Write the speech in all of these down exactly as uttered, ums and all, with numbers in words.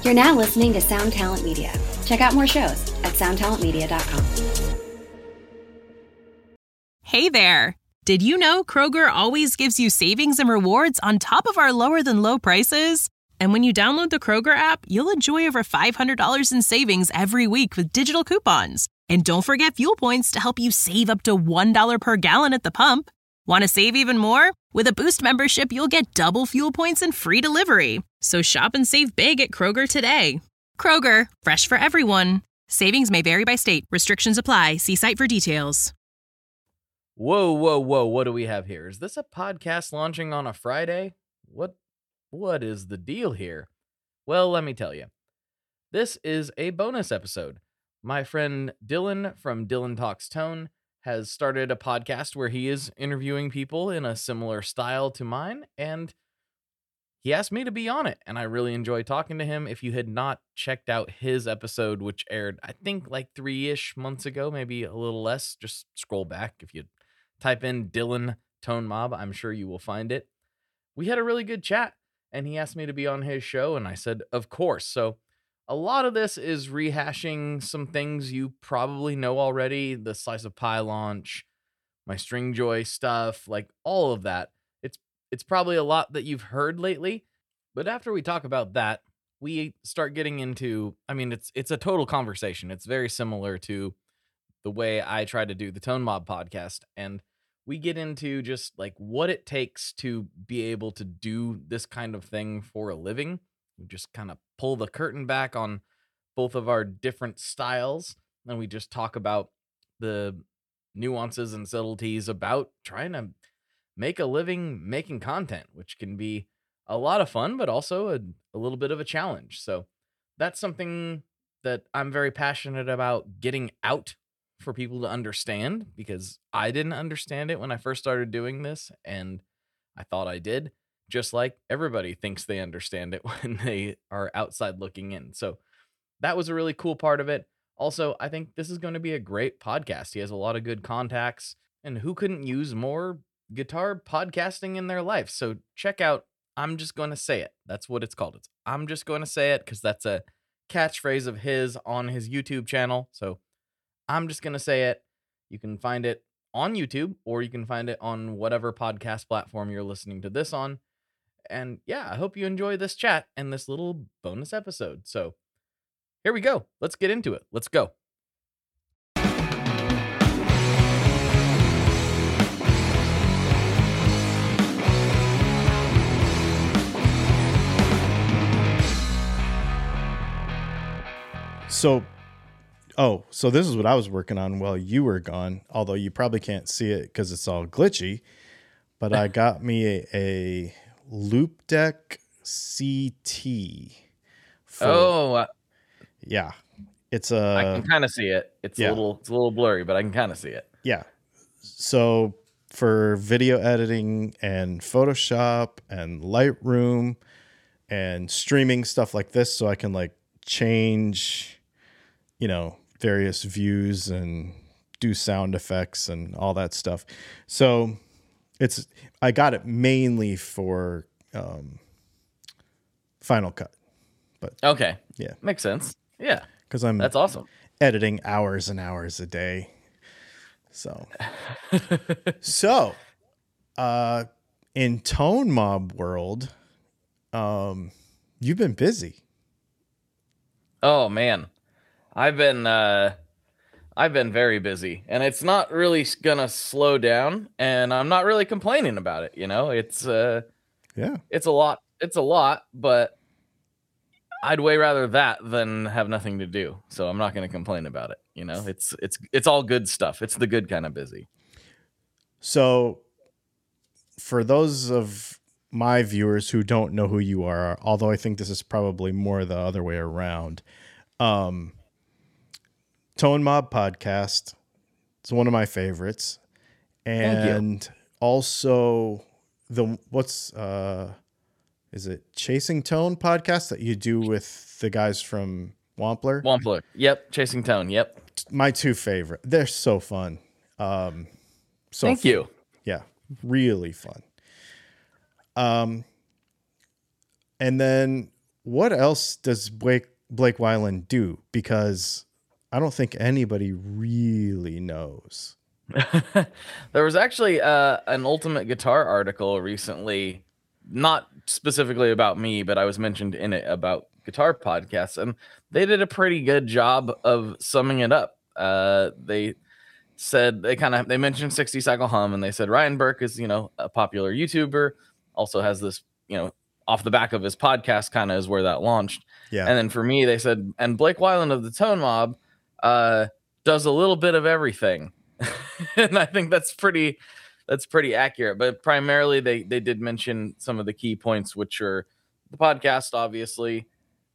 You're now listening to Sound Talent Media. Check out more shows at sound talent media dot com. Hey there! Did you know Kroger always gives you savings and rewards on top of our lower than low prices? And when you download the Kroger app, you'll enjoy over five hundred dollars in savings every week with digital coupons. And don't forget fuel points to help you save up to one dollar per gallon at the pump. Want to save even more? With a Boost membership, you'll get double fuel points and free delivery. So shop and save big at Kroger today. Kroger, fresh for everyone. Savings may vary by state. Restrictions apply. See site for details. Whoa, whoa, whoa. What do we have here? Is this a podcast launching on a Friday? What, what is the deal here? Well, let me tell you. This is a bonus episode. My friend Dylan from Dylan Talks Tone has started a podcast where he is interviewing people in a similar style to mine, and he asked me to be on it, and I really enjoy talking to him. If you had not checked out his episode, which aired, I think, like three-ish months ago, maybe a little less, just scroll back. If you type in Dylan Tone Mob, I'm sure you will find it. We had a really good chat, and he asked me to be on his show, and I said, of course. So a lot of this is rehashing some things you probably know already, the Slice of Pie launch, my Stringjoy stuff, like all of that. It's it's probably a lot that you've heard lately, but after we talk about that, we start getting into, I mean, it's it's a total conversation. It's very similar to the way I try to do the Tone Mob podcast, and we get into just like what it takes to be able to do this kind of thing for a living. We just kind of pull the curtain back on both of our different styles, and we just talk about the nuances and subtleties about trying to make a living making content, which can be a lot of fun, but also a, a little bit of a challenge. So that's something that I'm very passionate about getting out for people to understand, because I didn't understand it when I first started doing this, and I thought I did. Just like everybody thinks they understand it when they are outside looking in. So that was a really cool part of it. Also, I think this is going to be a great podcast. He has a lot of good contacts, and who couldn't use more guitar podcasting in their life? So check out I'm Just Going to Say It. That's what it's called. It's I'm Just Going to Say It, because that's a catchphrase of his on his YouTube channel. So I'm Just Going to Say It. You can find it on YouTube, or you can find it on whatever podcast platform you're listening to this on. And yeah, I hope you enjoy this chat and this little bonus episode. So here we go. Let's get into it. Let's go. So, oh, so this is what I was working on while you were gone, although you probably can't see it because it's all glitchy. But I got me a, a Loop Deck C T. For, oh, uh, yeah, it's a. I can kind of see it. It's yeah. a little, it's a little blurry, but I can kind of see it. Yeah. So for video editing and Photoshop and Lightroom and streaming stuff like this, so I can like change, you know, various views and do sound effects and all that stuff. So it's, I got it mainly for um, Final Cut, but okay, yeah, makes sense. Yeah, because I'm that's awesome. Editing hours and hours a day. So, so, uh, in Tone Mob world, um, you've been busy. Oh man, I've been uh, I've been very busy, and it's not really gonna slow down, and I'm not really complaining about it. You know, it's uh, yeah, it's a lot. It's a lot, but I'd way rather that than have nothing to do. So I'm not gonna complain about it. You know, it's it's it's all good stuff. It's the good kind of busy. So, for those of my viewers who don't know who you are, although I think this is probably more the other way around, um, Tone Mob podcast. It's one of my favorites, and also the what's uh, is it Chasing Tone podcast that you do with the guys from Wampler? Wampler. Yep. Chasing Tone. Yep. My two favorite. They're so fun. Um, so Thank fun. you. Yeah, really fun. Um, and then what else does Blake Blake Weiland do? Because I don't think anybody really knows. There was actually uh, an Ultimate Guitar article recently, not specifically about me, but I was mentioned in it about guitar podcasts, and they did a pretty good job of summing it up. Uh, they said they kind of they mentioned sixty Cycle Hum, and they said Ryan Burke is, you know, a popular YouTuber, also has this, you know, off the back of his podcast kind of is where that launched. Yeah. And then for me, they said, and Blake Weiland of the Tone Mob uh, does a little bit of everything. And I think that's pretty that's pretty accurate. But primarily they they did mention some of the key points, which are the podcast, obviously,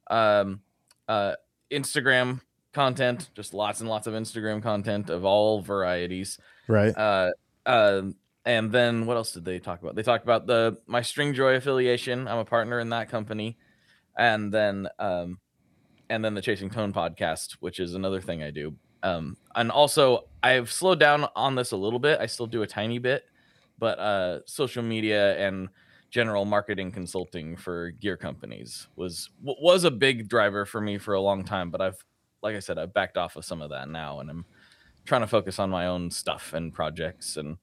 um, uh, Instagram content, just lots and lots of Instagram content of all varieties. Right. Uh, uh, and then what else did they talk about? They talked about the my String Joy affiliation. I'm a partner in that company. And then um, and then the Chasing Tone podcast, which is another thing I do. Um, and also I've slowed down on this a little bit. I still do a tiny bit, but uh, social media and general marketing consulting for gear companies was was a big driver for me for a long time. But I've, like I said, I've backed off of some of that now, and I'm trying to focus on my own stuff and projects and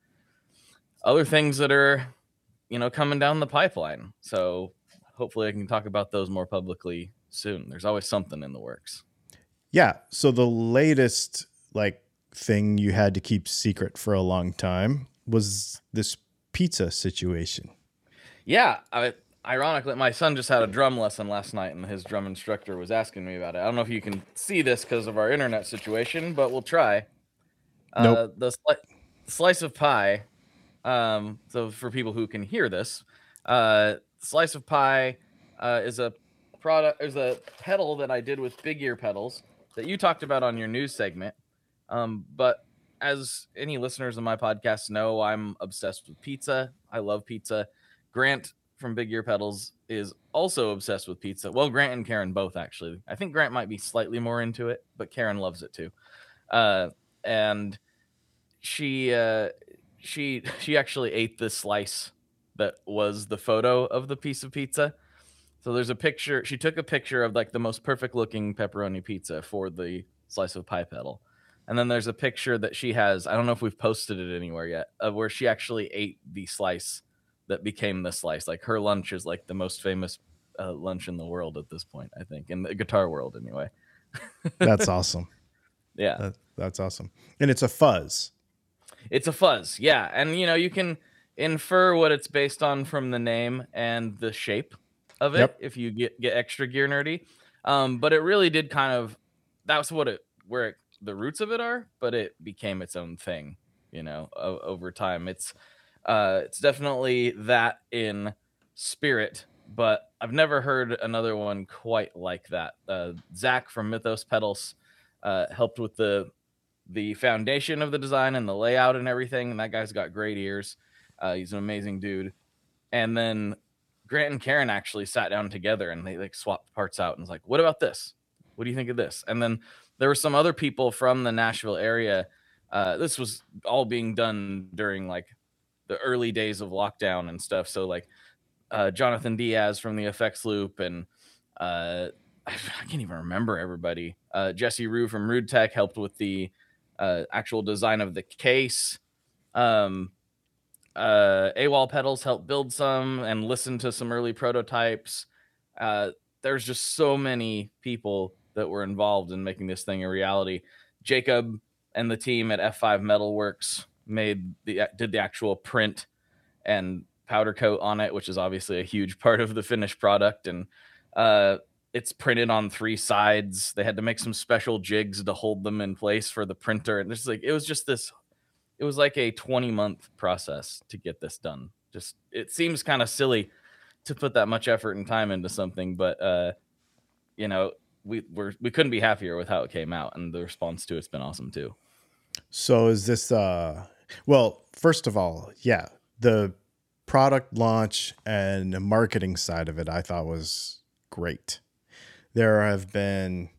other things that are, you know, coming down the pipeline. So hopefully I can talk about those more publicly soon. There's always something in the works. Yeah. So the latest like thing you had to keep secret for a long time was this pizza situation. Yeah. I, ironically, my son just had a drum lesson last night, and his drum instructor was asking me about it. I don't know if you can see this because of our internet situation, but we'll try. Nope. Uh, the sli- slice of pie. Um, so for people who can hear this, uh, slice of pie uh, is a product, is a pedal that I did with Big Ear Pedals that you talked about on your news segment. Um, but as any listeners of my podcast know, I'm obsessed with pizza. I love pizza. Grant from Big Ear Pedals is also obsessed with pizza. Well, Grant and Karen both, actually. I think Grant might be slightly more into it, but Karen loves it too. Uh, and she, uh, she, she actually ate the slice that was the photo of the piece of pizza. So there's a picture. She took a picture of like the most perfect looking pepperoni pizza for the slice of pie pedal. And then there's a picture that she has. I don't know if we've posted it anywhere yet, of where she actually ate the slice that became the slice. Like her lunch is like the most famous uh, lunch in the world at this point, I think, in the guitar world anyway. That's awesome. Yeah. That, that's awesome. And it's a fuzz. It's a fuzz. Yeah. And, you know, you can infer what it's based on from the name and the shape of it. Yep. If you get, get extra gear nerdy. Um, but it really did kind of, that's what it, where it, the roots of it are, but it became its own thing, you know, o- over time. It's, uh, it's definitely that in spirit, but I've never heard another one quite like that. Uh, Zach from Mythos Pedals, uh, helped with the, the foundation of the design and the layout and everything. And that guy's got great ears. Uh, he's an amazing dude. And then Grant and Karen actually sat down together and they like swapped parts out and was like, what about this? What do you think of this? And then there were some other people from the Nashville area. Uh, this was all being done during like the early days of lockdown and stuff. So like uh, Jonathan Diaz from the Effects Loop, and uh, I can't even remember everybody. Uh, Jesse Rue from Rude Tech helped with the uh, actual design of the case. Um, uh, AWOL Pedals helped build some and listen to some early prototypes. Uh, there's just so many people that were involved in making this thing a reality. Jacob and the team at F five Metalworks made the did the actual print and powder coat on it, which is obviously a huge part of the finished product. And uh, it's printed on three sides. They had to make some special jigs to hold them in place for the printer. And it's like it was just this. It was like a twenty month process to get this done. Just it seems kind of silly to put that much effort and time into something, but uh, you know. We were we couldn't be happier with how it came out, and the response to it's been awesome too. So is this uh well, first of all, yeah, the product launch and marketing side of it I thought was great. There have been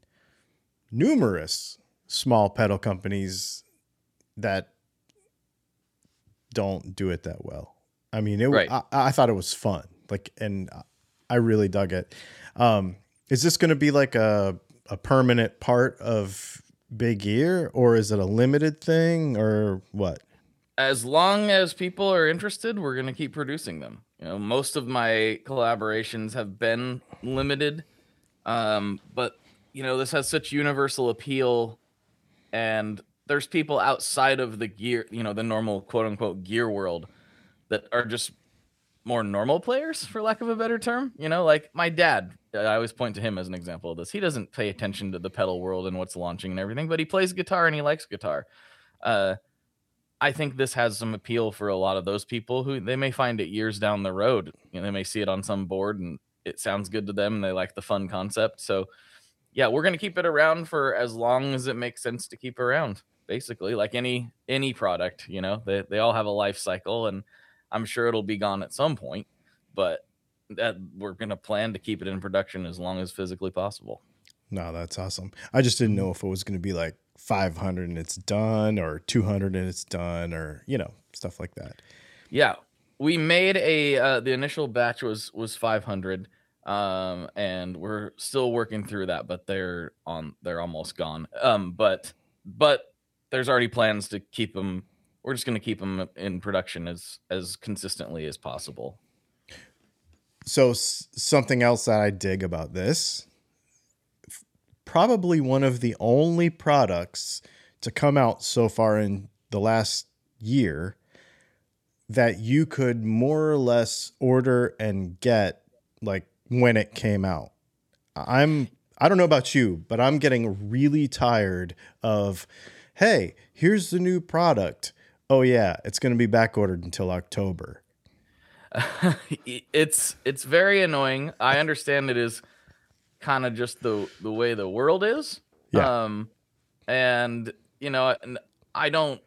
numerous small pedal companies that don't do it that well. I mean, it right. I, I thought it was fun. Like, and I really dug it. Um, is this going to be like a, a permanent part of Big Ear, or is it a limited thing, or what? As long as people are interested, we're going to keep producing them. You know, most of my collaborations have been limited, um, but you know, this has such universal appeal, and there's people outside of the gear, you know, the normal quote unquote gear world that are just more normal players, for lack of a better term. You know, like my dad, I always point to him as an example of this. He doesn't pay attention to the pedal world and what's launching and everything, but he plays guitar and he likes guitar. Uh, I think this has some appeal for a lot of those people who they may find it years down the road. You know, they may see it on some board and it sounds good to them and they like the fun concept. So yeah, we're going to keep it around for as long as it makes sense to keep around, basically, like any any product. You know, they, they all have a life cycle, and I'm sure it'll be gone at some point, but that we're going to plan to keep it in production as long as physically possible. No, that's awesome. I just didn't know if it was going to be like five hundred and it's done, or two hundred and it's done, or, you know, stuff like that. Yeah, we made a, uh, the initial batch was, was five hundred. Um, and we're still working through that, but they're on, they're almost gone. Um, but, but there's already plans to keep them. We're just going to keep them in production as, as consistently as possible. So s- something else that I dig about this, f- probably one of the only products to come out so far in the last year that you could more or less order and get like when it came out. I'm, I don't know about you, but I'm getting really tired of, hey, here's the new product. Oh yeah, it's going to be back ordered until October. it's it's very annoying. I understand it is kind of just the the way the world is. Yeah. Um, and you know, I don't.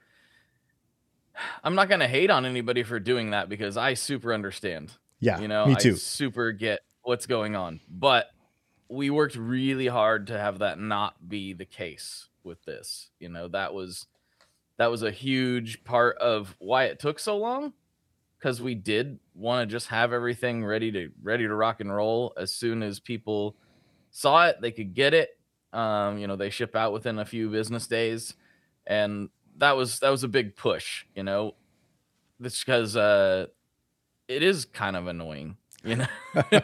I'm not gonna hate on anybody for doing that because I super understand. Yeah, you know, me too. I super get what's going on, but we worked really hard to have that not be the case with this. You know, that was that was a huge part of why it took so long, because we did want to just have everything ready to ready to rock and roll as soon as people saw it, they could get it. Um, you know, they ship out within a few business days, and that was that was a big push. You know, this because uh, it is kind of annoying. You know,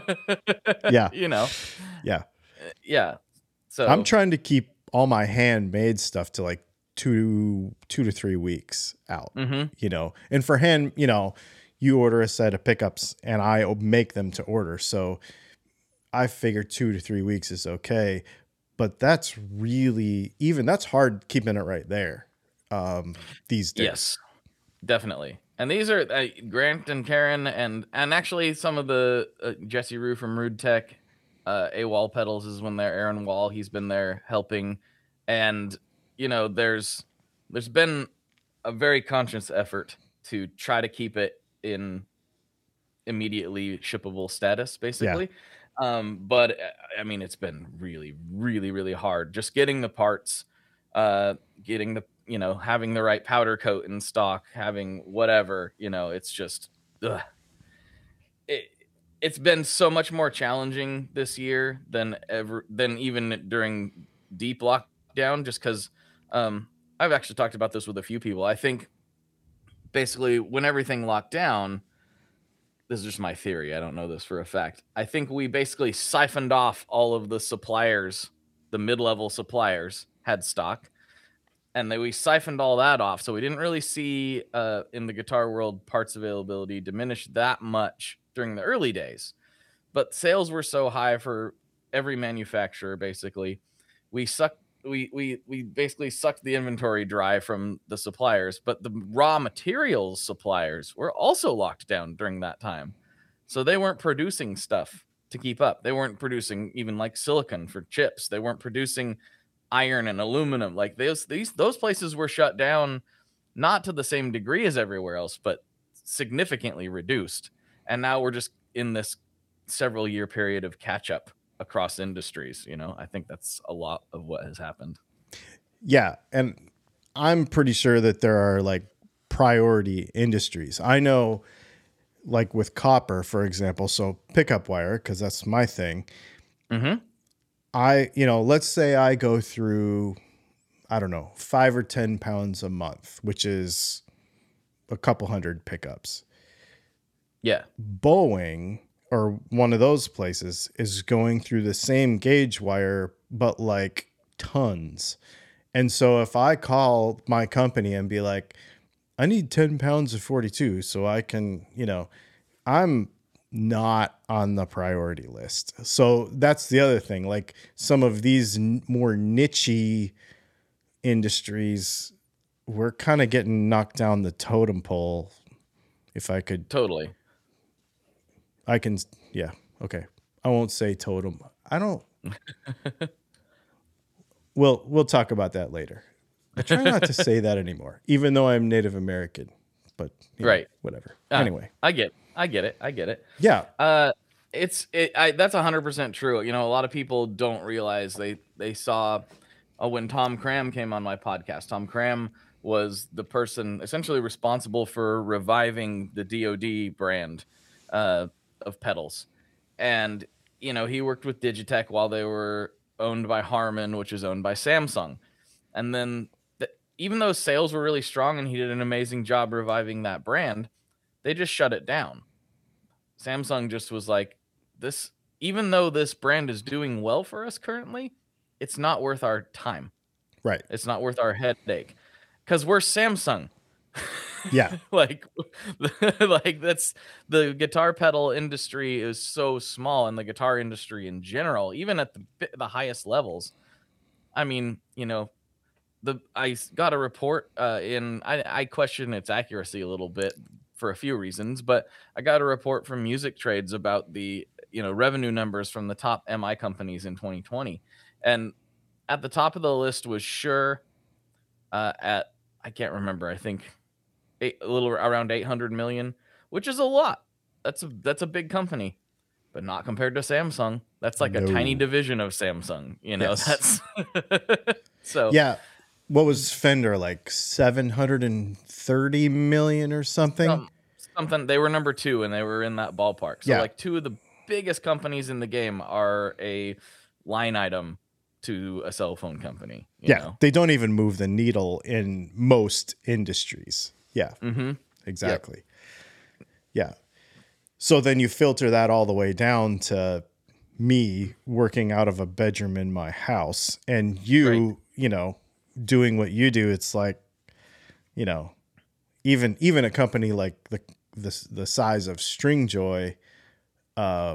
yeah, you know, yeah, yeah. So I'm trying to keep all my handmade stuff to like two two to three weeks out. Mm-hmm. You know, and for hand, you know, you order a set of pickups and I make them to order, so I figure two to three weeks is okay. But that's really even that's hard keeping it right there um, these days. Yes, definitely. And these are uh, Grant and Karen and and actually some of the uh, Jesse Rue from Rude Tech, uh, A Wall Pedals is when there. Aaron Wall, he's been there helping, and you know there's there's been a very conscious effort to try to keep it in immediately shippable status, basically. Yeah. Um, but I mean, it's been really, really, really hard just getting the parts, uh, getting the you know, having the right powder coat in stock, having whatever, you know, it's just, ugh. It, it's been so much more challenging this year than ever, than even during deep lockdown, just because um, I've actually talked about this with a few people. I think basically when everything locked down, this is just my theory, I don't know this for a fact, I think we basically siphoned off all of the suppliers, the mid-level suppliers had stock. And then we siphoned all that off. So we didn't really see uh, in the guitar world parts availability diminish that much during the early days. But sales were so high for every manufacturer, basically. We sucked, we, we, we basically sucked the inventory dry from the suppliers. But the raw materials suppliers were also locked down during that time. So they weren't producing stuff to keep up. They weren't producing even like silicon for chips. They weren't producing iron and aluminum. Like those these those places were shut down, not to the same degree as everywhere else, but significantly reduced. And now we're just in this several year period of catch up across industries. You know, I think that's a lot of what has happened. Yeah, and I'm pretty sure that there are like priority industries. I know like with copper, for example, so pickup wire, because that's my thing. Mm-hmm. I, you know, let's say I go through, I don't know, five or ten pounds a month, which is a couple hundred pickups. Yeah. Boeing or one of those places is going through the same gauge wire, but like tons. And so if I call my company and be like, I need ten pounds of forty-two so I can, you know, I'm not on the priority list. So that's the other thing. Like some of these n- more niche-y industries, we're kind of getting knocked down the totem pole. If I could, Totally. I can, yeah, okay. I won't say totem. I don't. We'll we'll talk about that later. I try not to say that anymore, even though I'm Native American. But you know, Right. whatever. Uh, Anyway, I get, I get it. I get it. yeah, Uh, it's it. I, that's a hundred percent true. You know, a lot of people don't realize they they saw uh, when Tom Cram came on my podcast. Tom Cram was the person essentially responsible for reviving the D O D brand uh, of pedals, and you know he worked with Digitech while they were owned by Harman, which is owned by Samsung, and then the, even though sales were really strong and he did an amazing job reviving that brand, they just shut it down. Samsung just was like, this, even though this brand is doing well for us currently, it's not worth our time. right. It's not worth our headache because we're Samsung. Yeah, like, like that's the guitar pedal industry is so small, and the guitar industry in general, even at the the highest levels. I mean, you know, the I got a report uh, in. I, I question its accuracy a little bit for a few reasons, but I got a report from Music Trades about the you know revenue numbers from the top M I companies in twenty twenty, and at the top of the list was Shure uh, at I can't remember. I think eight, a little around eight hundred million, which is a lot. That's a that's a big company, but not compared to Samsung. That's like No. a tiny division of Samsung. You know, Yes. that's so yeah. What was Fender like seven hundred thirty million or something? some, something. They were number two, and they were in that ballpark. So Yeah. like two of the biggest companies in the game are a line item to a cell phone company. You yeah, know? they don't even move the needle in most industries. Yeah, Mm-hmm. exactly. Yeah. So then you filter that all the way down to me working out of a bedroom in my house, and you, Right. you know, doing what you do. It's like, you know, even even a company like the the, the size of Stringjoy uh,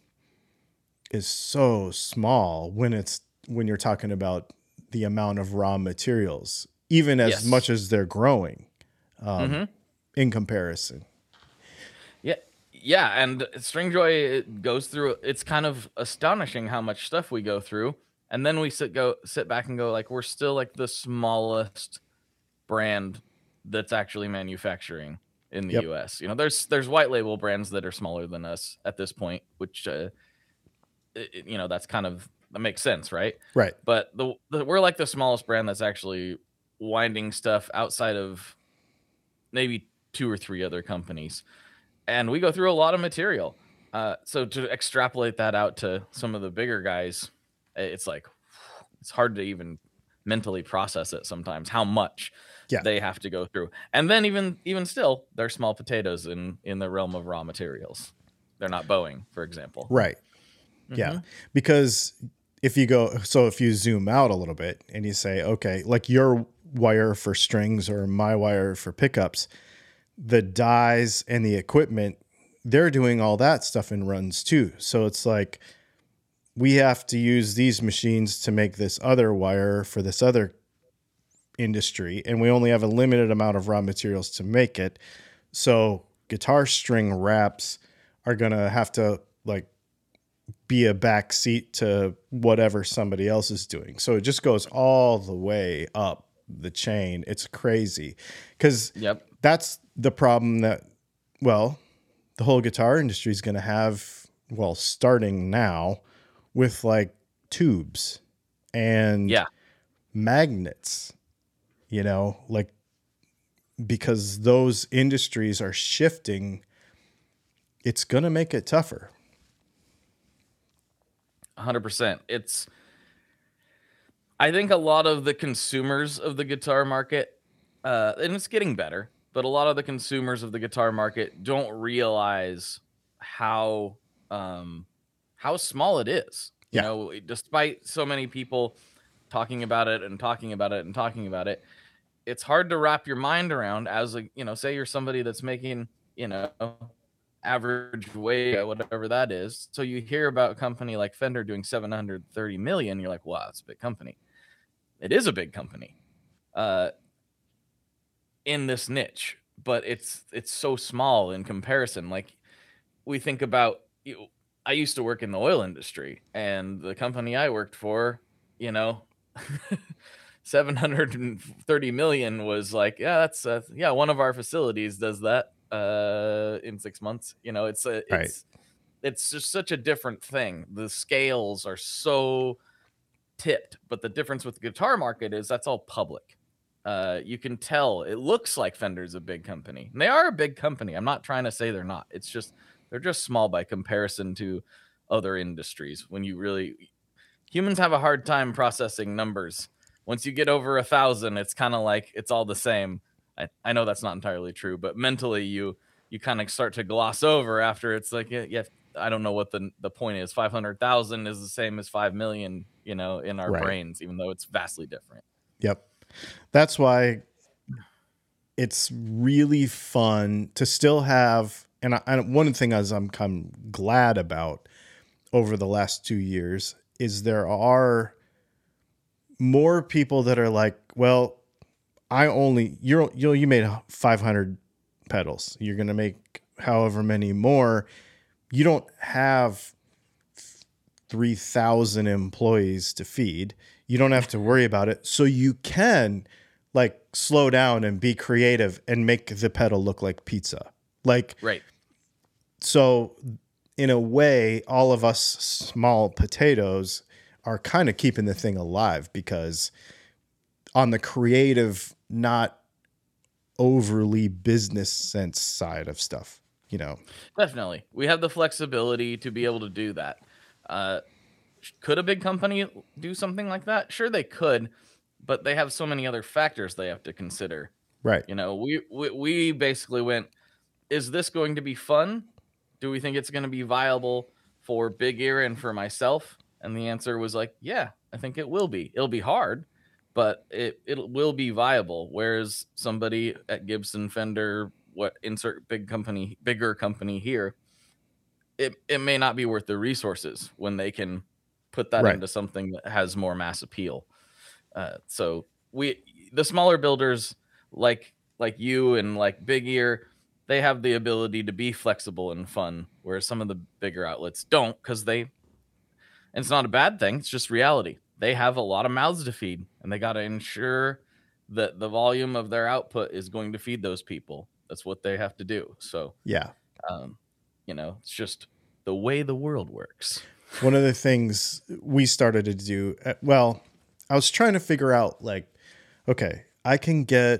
is so small when it's when you're talking about the amount of raw materials, even as Yes. much as they're growing um, Mhm. in comparison. Yeah, yeah, and Stringjoy it goes through. It's kind of astonishing how much stuff we go through, and then we sit go sit back and go like we're still like the smallest brand that's actually manufacturing in the Yep. U S. You know, there's there's white label brands that are smaller than us at this point, which uh, it- it- you know that's kind of that makes sense, right? Right. But the, the we're like the smallest brand that's actually winding stuff outside of maybe two or three other companies, and we go through a lot of material. Uh, so to extrapolate that out to some of the bigger guys, it's like it's hard to even mentally process it sometimes how much Yeah. they have to go through. And then even even still, they're small potatoes in in the realm of raw materials. They're not Boeing, for example. Right. Yeah. Because if you go, so if you zoom out a little bit and you say, okay, like your wire for strings or my wire for pickups, the dies and the equipment, they're doing all that stuff in runs too. So it's like we have to use these machines to make this other wire for this other industry, and we only have a limited amount of raw materials to make it. So guitar string wraps are going to have to like be a back seat to whatever somebody else is doing. So it just goes all the way up the chain. It's crazy because Yep. that's the problem that, well, the whole guitar industry is going to have, well, starting now with like tubes and Yeah. magnets, you know, like because those industries are shifting it's going to make it tougher. one hundred percent. It's, I think a lot of the consumers of the guitar market, uh, and it's getting better, but a lot of the consumers of the guitar market don't realize how um, how small it is. You Yeah. know, despite so many people talking about it and talking about it and talking about it, it's hard to wrap your mind around as a, you know, say you're somebody that's making, you know, average wage, whatever that is. So you hear about a company like Fender doing seven hundred thirty million. You're like, wow, that's a big company. It is a big company uh, in this niche, but it's it's so small in comparison. Like we think about, you know, I used to work in the oil industry, and the company I worked for, you know, seven hundred thirty million was like, yeah, that's uh, yeah, one of our facilities does that uh, in six months. You know, it's a it's Right. it's just such a different thing. The scales are so tipped, but the difference with the guitar market is that's all public. Uh, you can tell it looks like Fender's a big company. And they are a big company. I'm not trying to say they're not. It's just they're just small by comparison to other industries. When you really, humans have a hard time processing numbers. Once you get over a thousand, it's kind of like it's all the same. I, I know that's not entirely true, but mentally you you kind of start to gloss over after it's like, yeah, yeah I don't know what the the point is. five hundred thousand is the same as five million, you know, in our Right. brains, even though it's vastly different. Yep. That's why it's really fun to still have, and, I, and one thing as I'm kind of glad about over the last two years is there are more people that are like, well, I only, you're, you know, you made five hundred pedals. You're going to make however many more. You don't have three thousand employees to feed. You don't have to worry about it. So you can like slow down and be creative and make the pedal look like pizza. Like, Right. so in a way, all of us small potatoes are kind of keeping the thing alive, because on the creative, not overly business sense side of stuff, you know. Definitely. We have the flexibility to be able to do that. Uh, could a big company do something like that? Sure, they could, but they have so many other factors they have to consider. Right. You know, we, we, we basically went, is this going to be fun? Do we think it's going to be viable for Big Ear and for myself? And the answer was like, yeah, I think it will be. It'll be hard, but it, it will be viable. Whereas somebody at Gibson, Fender, what insert big company, bigger company here, it, it may not be worth the resources when they can put that Right. into something that has more mass appeal. Uh, so we, the smaller builders like, like you and like Big Ear, they have the ability to be flexible and fun, whereas some of the bigger outlets don't, because they, and it's not a bad thing, it's just reality. They have a lot of mouths to feed, and they got to ensure that the volume of their output is going to feed those people. That's what they have to do. So, Yeah. um, you know, it's just the way the world works. One of the things we started to do, uh, well, I was trying to figure out like, okay, I can get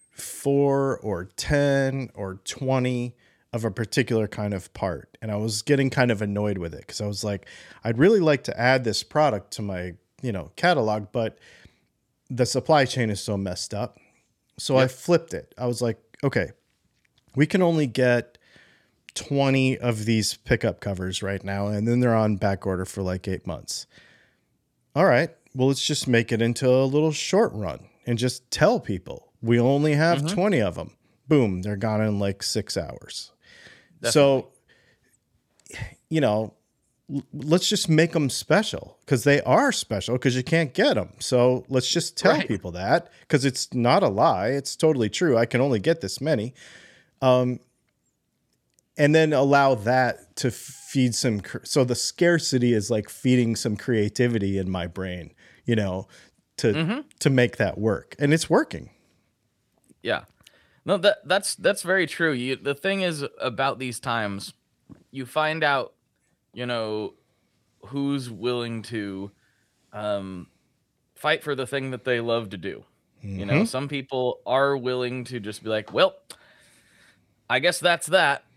four or ten or twenty of a particular kind of part. And I was getting kind of annoyed with it, because I was like, I'd really like to add this product to my, you know, catalog, but the supply chain is so messed up. So Yep. I flipped it. I was like, okay, we can only get twenty of these pickup covers right now, and then they're on back order for like eight months. All right, well, let's just make it into a little short run and just tell people we only have Mhm. twenty of them. Boom, they're gone in like six hours. So, you know, l- let's just make them special, because they are special, because you can't get them. So let's just tell Right. people that, because it's not a lie. It's totally true. I can only get this many. Um, and then allow that to feed some. cr- So the scarcity is like feeding some creativity in my brain, you know, to, Mhm. to make that work. And it's working. Yeah. No, that that's that's very true. You, the thing is about these times, you find out, you know, who's willing to um, fight for the thing that they love to do. You know, Mhm. some people are willing to just be like, well, I guess that's that.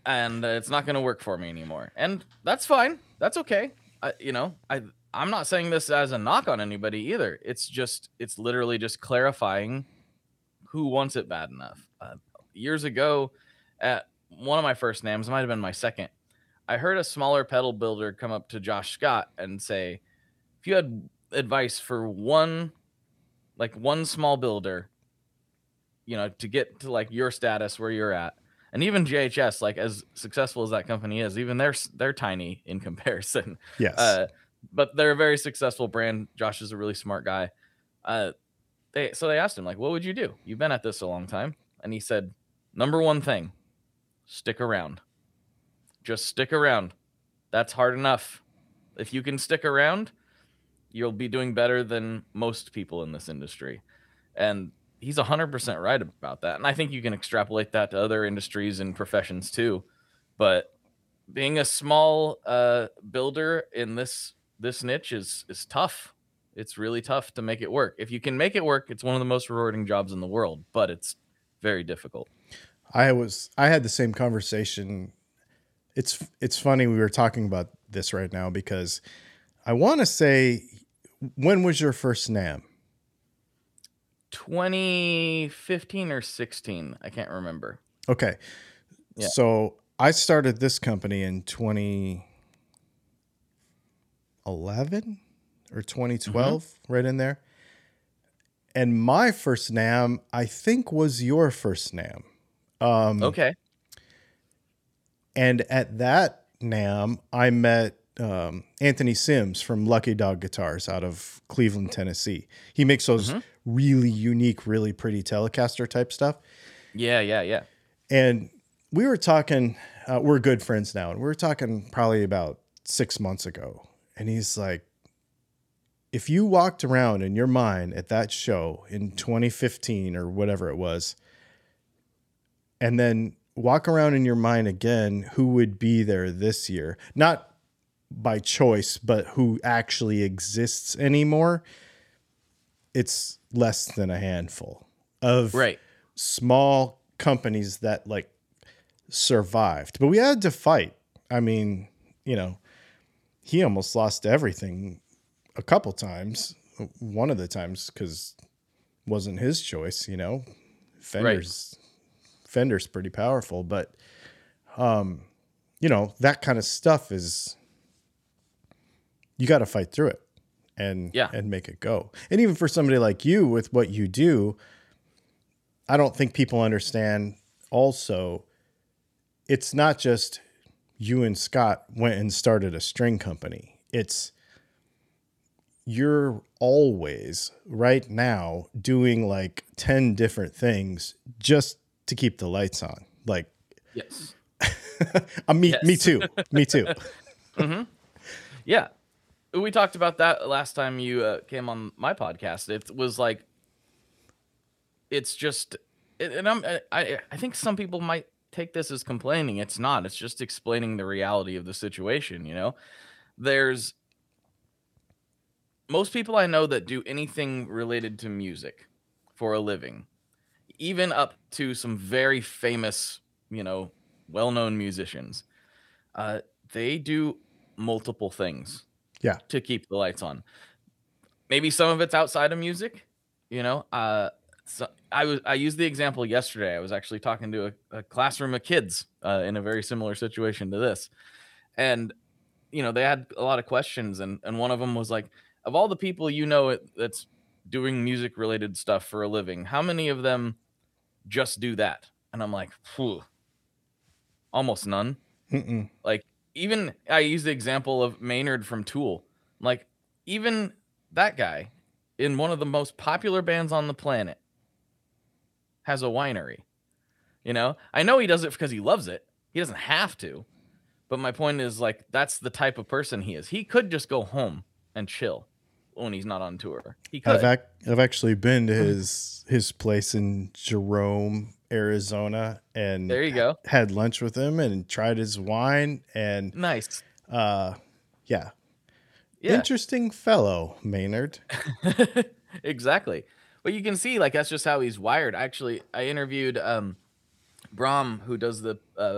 and uh, it's not going to work for me anymore. And that's fine. That's okay. I, you know, I I'm not saying this as a knock on anybody either. It's just it's literally just clarifying who wants it bad enough. Uh, years ago, at one of my first names, might have been my second, I heard a smaller pedal builder come up to Josh Scott and say, if you had advice for one, like one small builder, you know, to get to like your status where you're at, and even J H S, like as successful as that company is, even they're they're tiny in comparison. Yes. Uh, but they're a very successful brand. Josh is a really smart guy. Uh, they so they asked him, like, what would you do? You've been at this a long time. And he said, number one thing, stick around. Just stick around. That's hard enough. If you can stick around, you'll be doing better than most people in this industry. And he's one hundred percent right about that. And I think you can extrapolate that to other industries and professions too. But being a small uh, builder in this this niche is is tough. It's really tough to make it work. If you can make it work, it's one of the most rewarding jobs in the world, but it's very difficult. I was I had the same conversation. It's it's funny we were talking about this right now because I want to say, when was your first NAMM? twenty fifteen or sixteen, I can't remember. Okay. Yeah. So I started this company in twenty eleven or twenty twelve, mm-hmm. right in there. And my first NAMM, I think, was your first NAMM. Um, okay. And at that NAMM, I met um, Anthony Sims from Lucky Dog Guitars out of Cleveland, Tennessee. He makes those mm-hmm. really unique, really pretty Telecaster type stuff. Yeah, yeah, yeah. And we were talking, uh, we're good friends now, and we were talking probably about six months ago. And he's like, if you walked around in your mind at that show in twenty fifteen or whatever it was, and then walk around in your mind again, who would be there this year? Not by choice, but who actually exists anymore. It's less than a handful of right. small companies that like survived. But we had to fight. I mean, you know, he almost lost everything a couple times. One of the times because wasn't his choice, you know. Fender's right. Fender's pretty powerful, but um, you know, that kind of stuff is you got to fight through it and yeah. and make it go. And even for somebody like you with what you do, I don't think people understand also it's not just you and Scott went and started a string company. It's you're always right now doing like ten different things just to keep the lights on. Like, yes, uh, me, yes. me too. Me too. mm-hmm. Yeah. We talked about that last time you uh, came on my podcast. It was like, it's just, it, and I'm, I, I think some people might take this as complaining. It's not, it's just explaining the reality of the situation. You know, there's, most people I know that do anything related to music for a living, even up to some very famous, you know, well-known musicians, uh, they do multiple things yeah. to keep the lights on. Maybe some of it's outside of music, you know. Uh, so I was I used the example yesterday. I was actually talking to a, a classroom of kids uh, in a very similar situation to this, and you know they had a lot of questions, and and one of them was like, of all the people you know that's doing music related stuff for a living, how many of them just do that? And I'm like, phew, almost none. Mm-mm. Like, even I use the example of Maynard from Tool. Like, even that guy in one of the most popular bands on the planet has a winery. You know, I know he does it because he loves it. He doesn't have to. But my point is, like, that's the type of person he is. He could just go home and chill when he's not on tour. He could. I've, ac- I've actually been to his his place in Jerome, Arizona, and there you go. Had lunch with him and tried his wine. And nice. Uh, yeah. yeah. Interesting fellow, Maynard. Exactly. But you can see, like, that's just how he's wired. Actually, I interviewed um, Bram, who does the uh,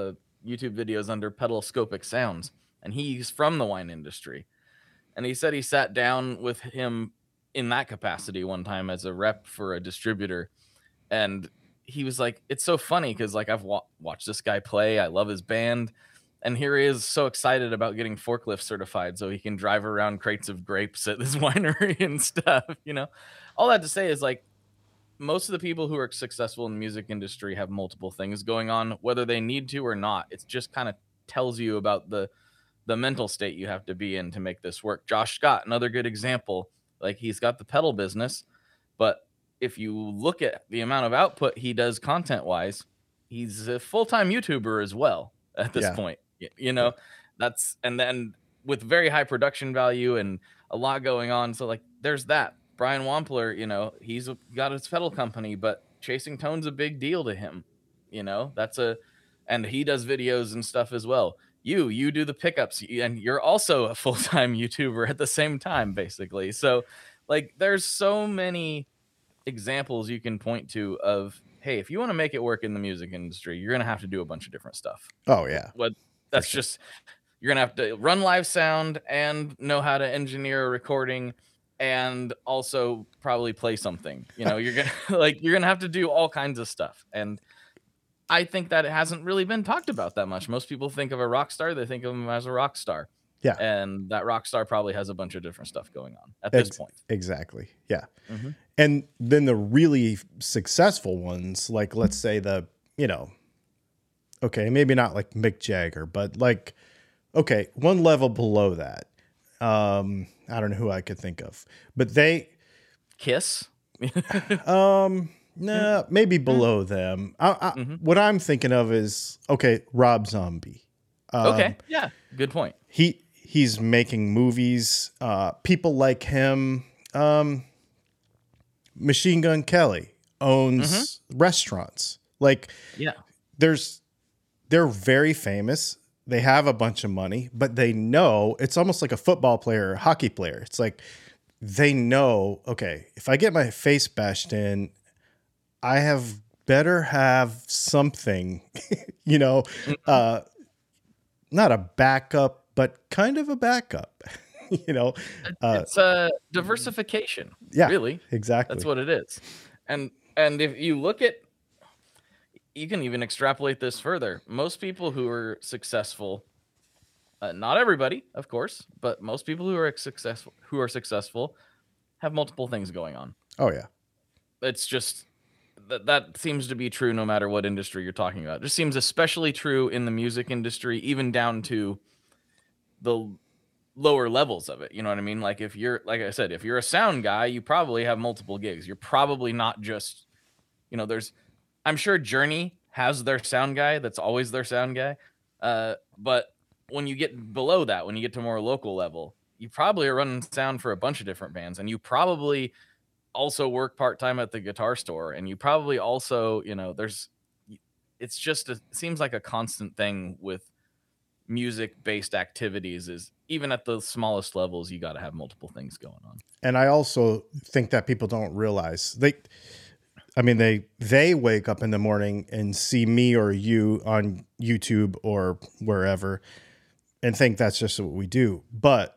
YouTube videos under Pedalscopic Sounds, and he's from the wine industry. And he said he sat down with him in that capacity one time as a rep for a distributor. And he was like, it's so funny because like I've wa- watched this guy play. I love his band. And here he is so excited about getting forklift certified so he can drive around crates of grapes at this winery and stuff. You know, all that to say is like most of the people who are successful in the music industry have multiple things going on, whether they need to or not. It just kind of tells you about the the mental state you have to be in to make this work. Josh Scott, another good example, like he's got the pedal business, but if you look at the amount of output he does content wise, he's a full-time YouTuber as well at this Yeah. point, you know, that's, and then with very high production value and a lot going on. So like, there's that. Brian Wampler, you know, he's got his pedal company, but Chasing Tone's a big deal to him. You know, that's a, and he does videos and stuff as well. You, you do the pickups, and you're also a full-time YouTuber at the same time, basically. So like, there's so many examples you can point to of, hey, if you want to make it work in the music industry, you're going to have to do a bunch of different stuff. Oh yeah. What that's sure. just, you're going to have to run live sound and know how to engineer a recording and also probably play something, you know, you're going to like, you're going to have to do all kinds of stuff. And I think that it hasn't really been talked about that much. Most people think of a rock star, they think of him as a rock star. Yeah. And that rock star probably has a bunch of different stuff going on at this Ex- point. Exactly. Yeah. Mm-hmm. And then the really successful ones, like let's say the, you know, okay, maybe not like Mick Jagger, but like, okay, one level below that. Um, I don't know who I could think of, but they Kiss. um, nah, maybe below them. I, I, Mhm. What I'm thinking of is, okay, Rob Zombie. Um, Okay. Yeah. Good point. He he's making movies. Uh, people like him. Um, Machine Gun Kelly owns restaurants. Like, Yeah. there's they're very famous. They have a bunch of money, but they know it's almost like a football player or a hockey player. It's like they know, okay, if I get my face bashed in, I have better have something, you know, uh, not a backup, but kind of a backup, you know. Uh, It's a diversification. yeah, Really. exactly. That's what it is. And and if you look at, you can even extrapolate this further. Most people who are successful, uh, not everybody, of course, but most people who are successful who are successful have multiple things going on. Oh yeah. It's just that that seems to be true no matter what industry you're talking about. It just seems especially true in the music industry, even down to the lower levels of it. You know what I mean? Like if you're, like I said, if you're a sound guy, you probably have multiple gigs. You're probably not just, you know, there's, I'm sure Journey has their sound guy. That's always their sound guy. Uh, but when you get below that, when you get to more local level, you probably are running sound for a bunch of different bands, and you probably also work part-time at the guitar store, and you probably also, you know, there's, it's just, a, it seems like a constant thing with music-based activities is even at the smallest levels, you got to have multiple things going on. And I also think that people don't realize they, I mean, they, they wake up in the morning and see me or you on YouTube or wherever and think that's just what we do. But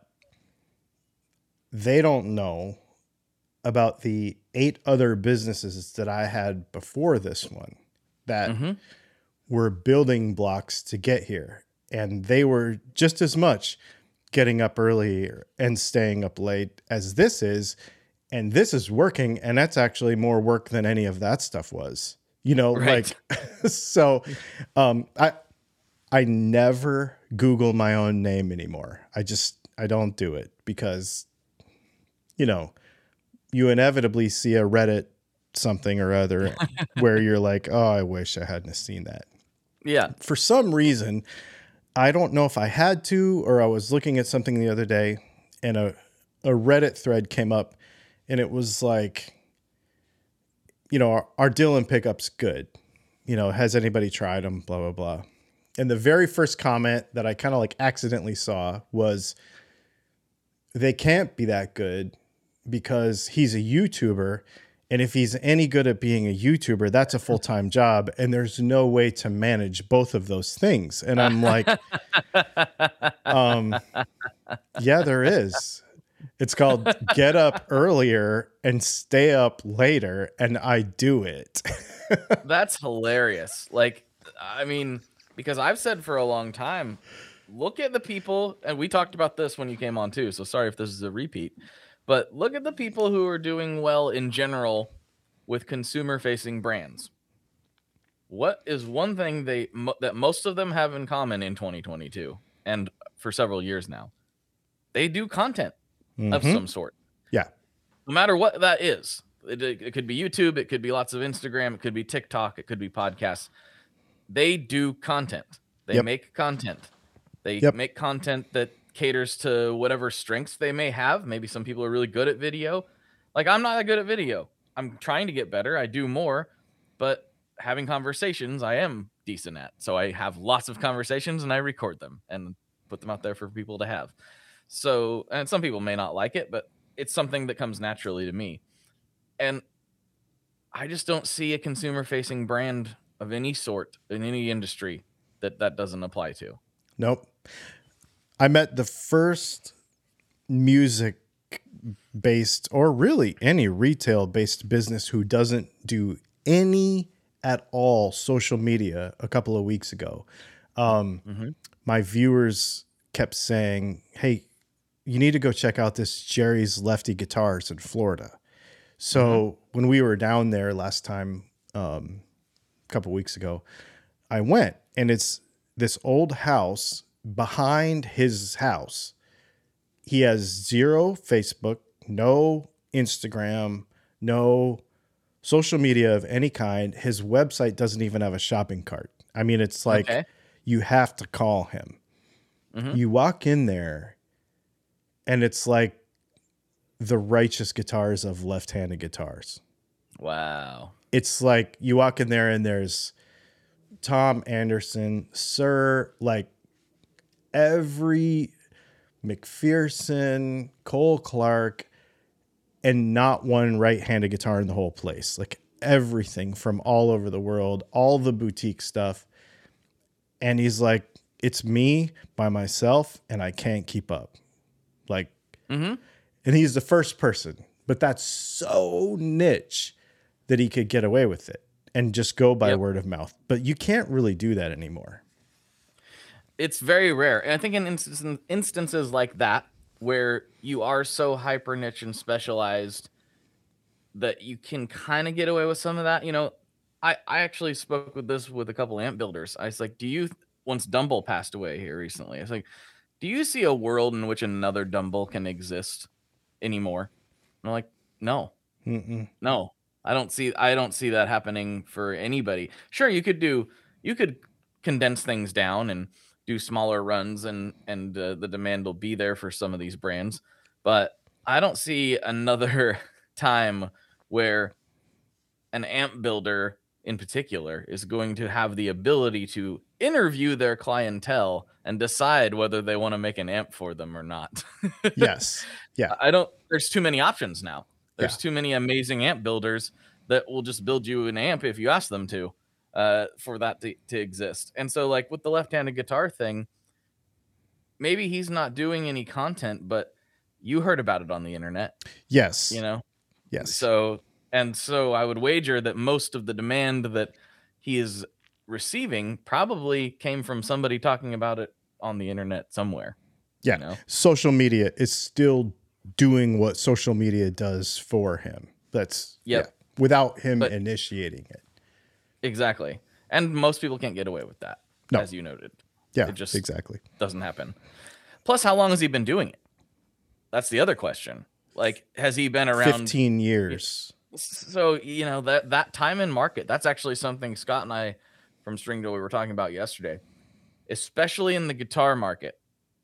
they don't know about the eight other businesses that I had before this one that Mm-hmm. were building blocks to get here. And they were just as much getting up early and staying up late as this is. And this is working. And that's actually more work than any of that stuff was, you know, Right. like, so, um, I, I never Google my own name anymore. I just, I don't do it because, you know, you inevitably see a Reddit something or other where you're like, oh, I wish I hadn't seen that. Yeah. For some reason, I don't know if I had to, or I was looking at something the other day and a, a Reddit thread came up and it was like, you know, our, our Dylan pickup's good. You know, has anybody tried them? Blah, blah, blah. And the very first comment that I kind of like accidentally saw was, they can't be that good because he's a YouTuber And if he's any good at being a YouTuber, that's a full-time job. And there's no way to manage both of those things. And I'm like, um, yeah, there is. It's called get up earlier and stay up later. And I do it. That's hilarious. Like, I mean, because I've said for a long time, look at the people, and we talked about this when you came on too, so sorry if this is a repeat, but look at the people who are doing well in general with consumer-facing brands. What is one thing they mo- that most of them have in common in twenty twenty-two, and for several years now? They do content mm-hmm. of some sort. Yeah. No matter what that is. It, it could be YouTube, it could be lots of Instagram, it could be TikTok, it could be podcasts. They do content. They yep. make content. They yep. make content that caters to whatever strengths they may have. Maybe some people are really good at video. Like, I'm not that good at video. I'm trying to get better. I do more, but having conversations, I am decent at. So I have lots of conversations and I record them and put them out there for people to have. So, and some people may not like it, but it's something that comes naturally to me. And I just don't see a consumer-facing brand of any sort in any industry that that doesn't apply to. Nope. I met the first music-based, or really any retail-based business who doesn't do any at all social media a couple of weeks ago. Um, mm-hmm. My viewers kept saying, hey, you need to go check out this Jerry's Lefty Guitars in Florida. So mm-hmm. when we were down there last time, um, a couple weeks ago, I went, and it's this old house behind his house. He has zero Facebook, no Instagram, no social media of any kind. His website doesn't even have a shopping cart. I mean, it's like okay. you have to call him. Mm-hmm. You walk in there, and it's like the Righteous Guitars of left-handed guitars. Wow. It's like you walk in there and there's Tom Anderson, Sir, like every McPherson, Cole Clark, and not one right-handed guitar in the whole place. Like everything from all over the world, all the boutique stuff. And he's like, it's me by myself and I can't keep up. Like, mm-hmm. And he's the first person, but that's so niche that he could get away with it and just go by yep. word of mouth. But you can't really do that anymore. It's very rare. And I think in inst- instances like that, where you are so hyper niche and specialized that you can kind of get away with some of that. You know, I, I actually spoke with this with a couple amp builders. I was like, do you, once Dumble passed away here recently, I was like, do you see a world in which another Dumble can exist anymore? And I'm like, no, Mm-mm. no, I don't see, I don't see that happening for anybody. Sure. You could do, you could condense things down and do smaller runs, and, and uh, the demand will be there for some of these brands, but I don't see another time where an amp builder in particular is going to have the ability to interview their clientele and decide whether they want to make an amp for them or not. Yes. Yeah. I don't, there's too many options now. There's yeah. too many amazing amp builders that will just build you an amp if you ask them to, uh, for that to, to exist. And so like with the left-handed guitar thing, maybe he's not doing any content, but you heard about it on the internet. Yes. You know? Yes. So, and so I would wager that most of the demand that he is receiving probably came from somebody talking about it on the internet somewhere. Yeah. You know? Social media is still doing what social media does for him. That's yep. yeah, without him but, initiating it. Exactly. And most people can't get away with that, no. as you noted. Yeah, it just exactly. doesn't happen. Plus, how long has he been doing it? That's the other question. Like, has he been around fifteen years? So, you know, that, that time in market, that's actually something Scott and I from String Duel we were talking about yesterday, especially in the guitar market.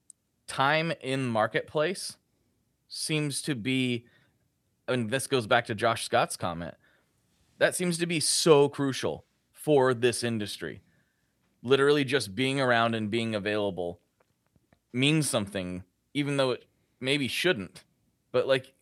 Time in marketplace seems to be, and this goes back to Josh Scott's comment, that seems to be so crucial for this industry. Literally just being around and being available means something, even though it maybe shouldn't. But like,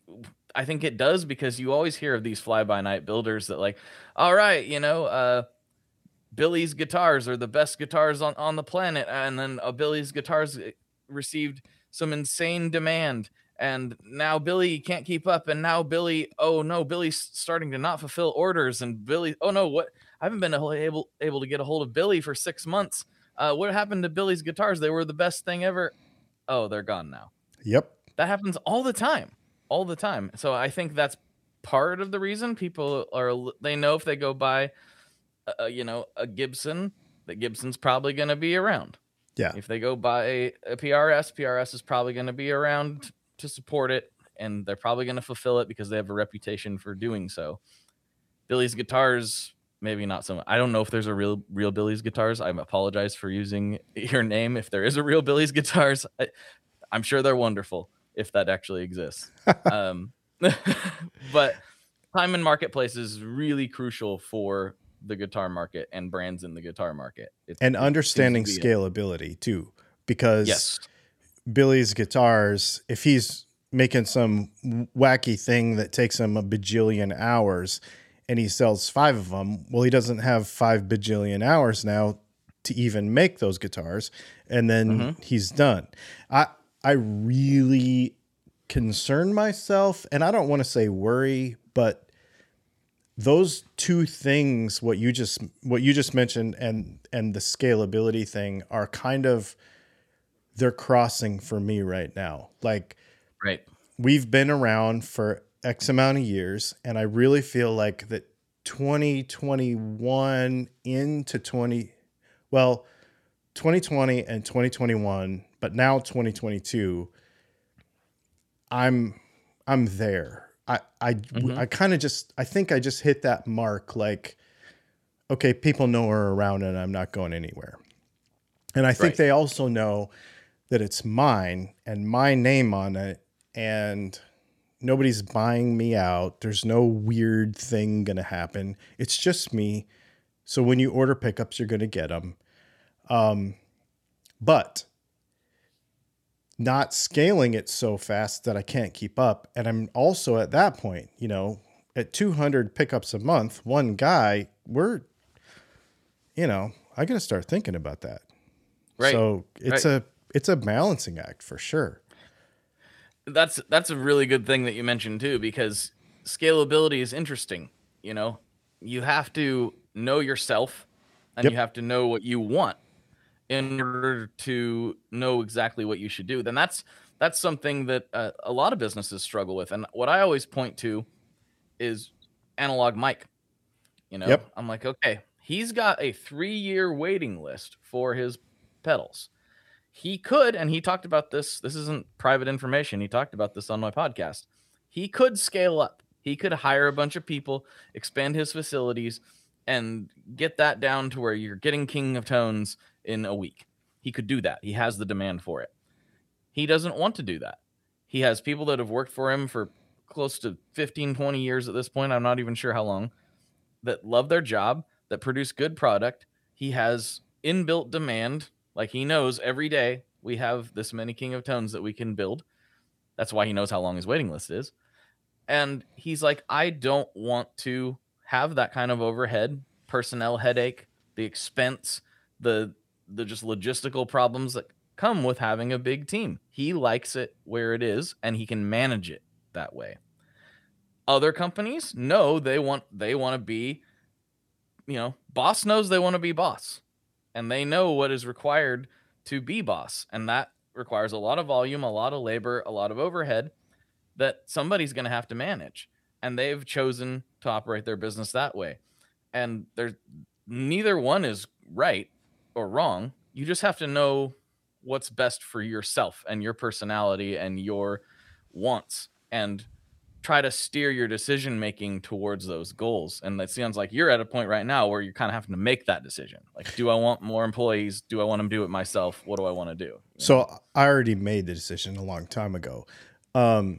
I think it does, because you always hear of these fly-by-night builders that like, all right, you know, uh, Billy's guitars are the best guitars on, on the planet. And then uh, Billy's guitars received some insane demand. And now Billy can't keep up. And now Billy, oh no, Billy's starting to not fulfill orders. And Billy, oh no, what? I haven't been able, able to get a hold of Billy for six months. Uh, what happened to Billy's guitars? They were the best thing ever. Oh, they're gone now. Yep. That happens all the time, all the time. So I think that's part of the reason people are, they know if they go buy, uh, you know, a Gibson, that Gibson's probably going to be around. Yeah. If they go buy a, a P R S, P R S is probably going to be around to support it, and they're probably going to fulfill it because they have a reputation for doing so. Billy's guitars, maybe not so much. I don't know if there's a real real Billy's guitars. I apologize for using your name. If there is a real Billy's guitars, I, I'm sure they're wonderful if that actually exists. um, but time in marketplace is really crucial for the guitar market and brands in the guitar market. It, and it understanding to scalability too, because yes. Billy's guitars, if he's making some wacky thing that takes him a bajillion hours and he sells five of them, well, he doesn't have five bajillion hours now to even make those guitars. And then mm-hmm. he's done. I, I really concern myself, and I don't want to say worry, but those two things, what you just, what you just mentioned and, and the scalability thing are kind of, they're crossing for me right now. Like, right. We've been around for X amount of years, and I really feel like that twenty twenty-one into twenty, well, twenty twenty and twenty twenty-one, but now twenty twenty-two, I'm, I'm there. I, I, mm-hmm. I kind of just, I think I just hit that mark. Like, okay, people know we're around and I'm not going anywhere. And I think right. they also know that it's mine and my name on it, and nobody's buying me out. There's no weird thing going to happen. It's just me. So when you order pickups, you're going to get them. Um, but not scaling it so fast that I can't keep up. And I'm also at that point, you know, at two hundred pickups a month, one guy, we're, you know, I got to start thinking about that. Right. So it's right. a, it's a balancing act for sure. That's, that's a really good thing that you mentioned too, because scalability is interesting. You know, you have to know yourself, and yep. you have to know what you want in order to know exactly what you should do. Then that's, that's something that uh, a lot of businesses struggle with. And what I always point to is Analog Mike. You know, yep. I'm like, okay, he's got a three year waiting list for his pedals. He could, and he talked about this, this isn't private information, he talked about this on my podcast. He could scale up. He could hire a bunch of people, expand his facilities, and get that down to where you're getting King of Tones in a week. He could do that. He has the demand for it. He doesn't want to do that. He has people that have worked for him for close to fifteen, twenty years at this point. I'm not even sure how long, that love their job, that produce good product. He has inbuilt demand. Like, he knows every day we have this many King of Tones that we can build. That's why he knows how long his waiting list is. And he's like, I don't want to have that kind of overhead, personnel headache, the expense, the the just logistical problems that come with having a big team. He likes it where it is, and he can manage it that way. Other companies, no, they want they want to be, you know, boss knows they want to be boss. And they know what is required to be boss. And that requires a lot of volume, a lot of labor, a lot of overhead that somebody's going to have to manage. And they've chosen to operate their business that way. And there's neither one is right or wrong. You just have to know what's best for yourself and your personality and your wants, and try to steer your decision making towards those goals. And it sounds like you're at a point right now where you're kind of having to make that decision. Like, do I want more employees? Do I want to do it myself? What do I want to do? You so know? I already made the decision a long time ago. Um,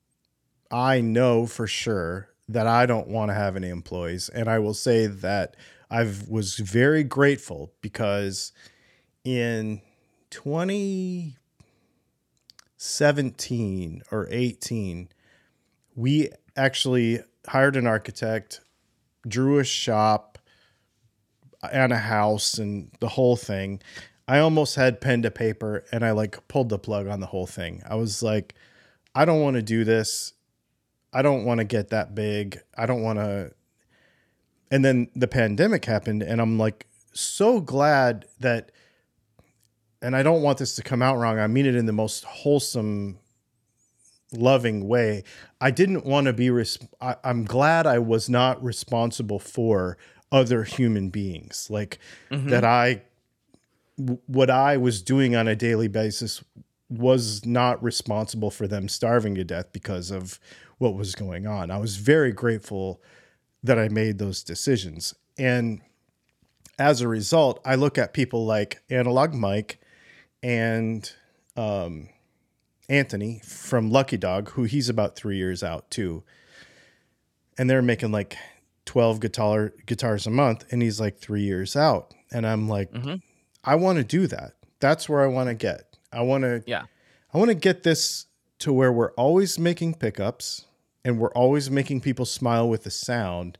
I know for sure that I don't want to have any employees. And I will say that I was very grateful, because in twenty seventeen or eighteen, We actually hired an architect, drew a shop and a house and the whole thing. I almost had pen to paper and I like pulled the plug on the whole thing. I was like, I don't want to do this. I don't want to get that big. I don't want to. And then the pandemic happened and I'm like so glad that, and I don't want this to come out wrong. I mean it in the most wholesome, loving way. I didn't want to be, res- I, I'm glad I was not responsible for other human beings. Like mm-hmm. that I, w- what I was doing on a daily basis was not responsible for them starving to death because of what was going on. I was very grateful that I made those decisions. And as a result, I look at people like Analog Mike and um, Anthony from Lucky Dog, who he's about three years out too. And they're making like twelve guitar guitars a month. And he's like three years out. And I'm like, mm-hmm. I want to do that. That's where I want to get. I want to, yeah. I want to get this to where we're always making pickups and we're always making people smile with the sound.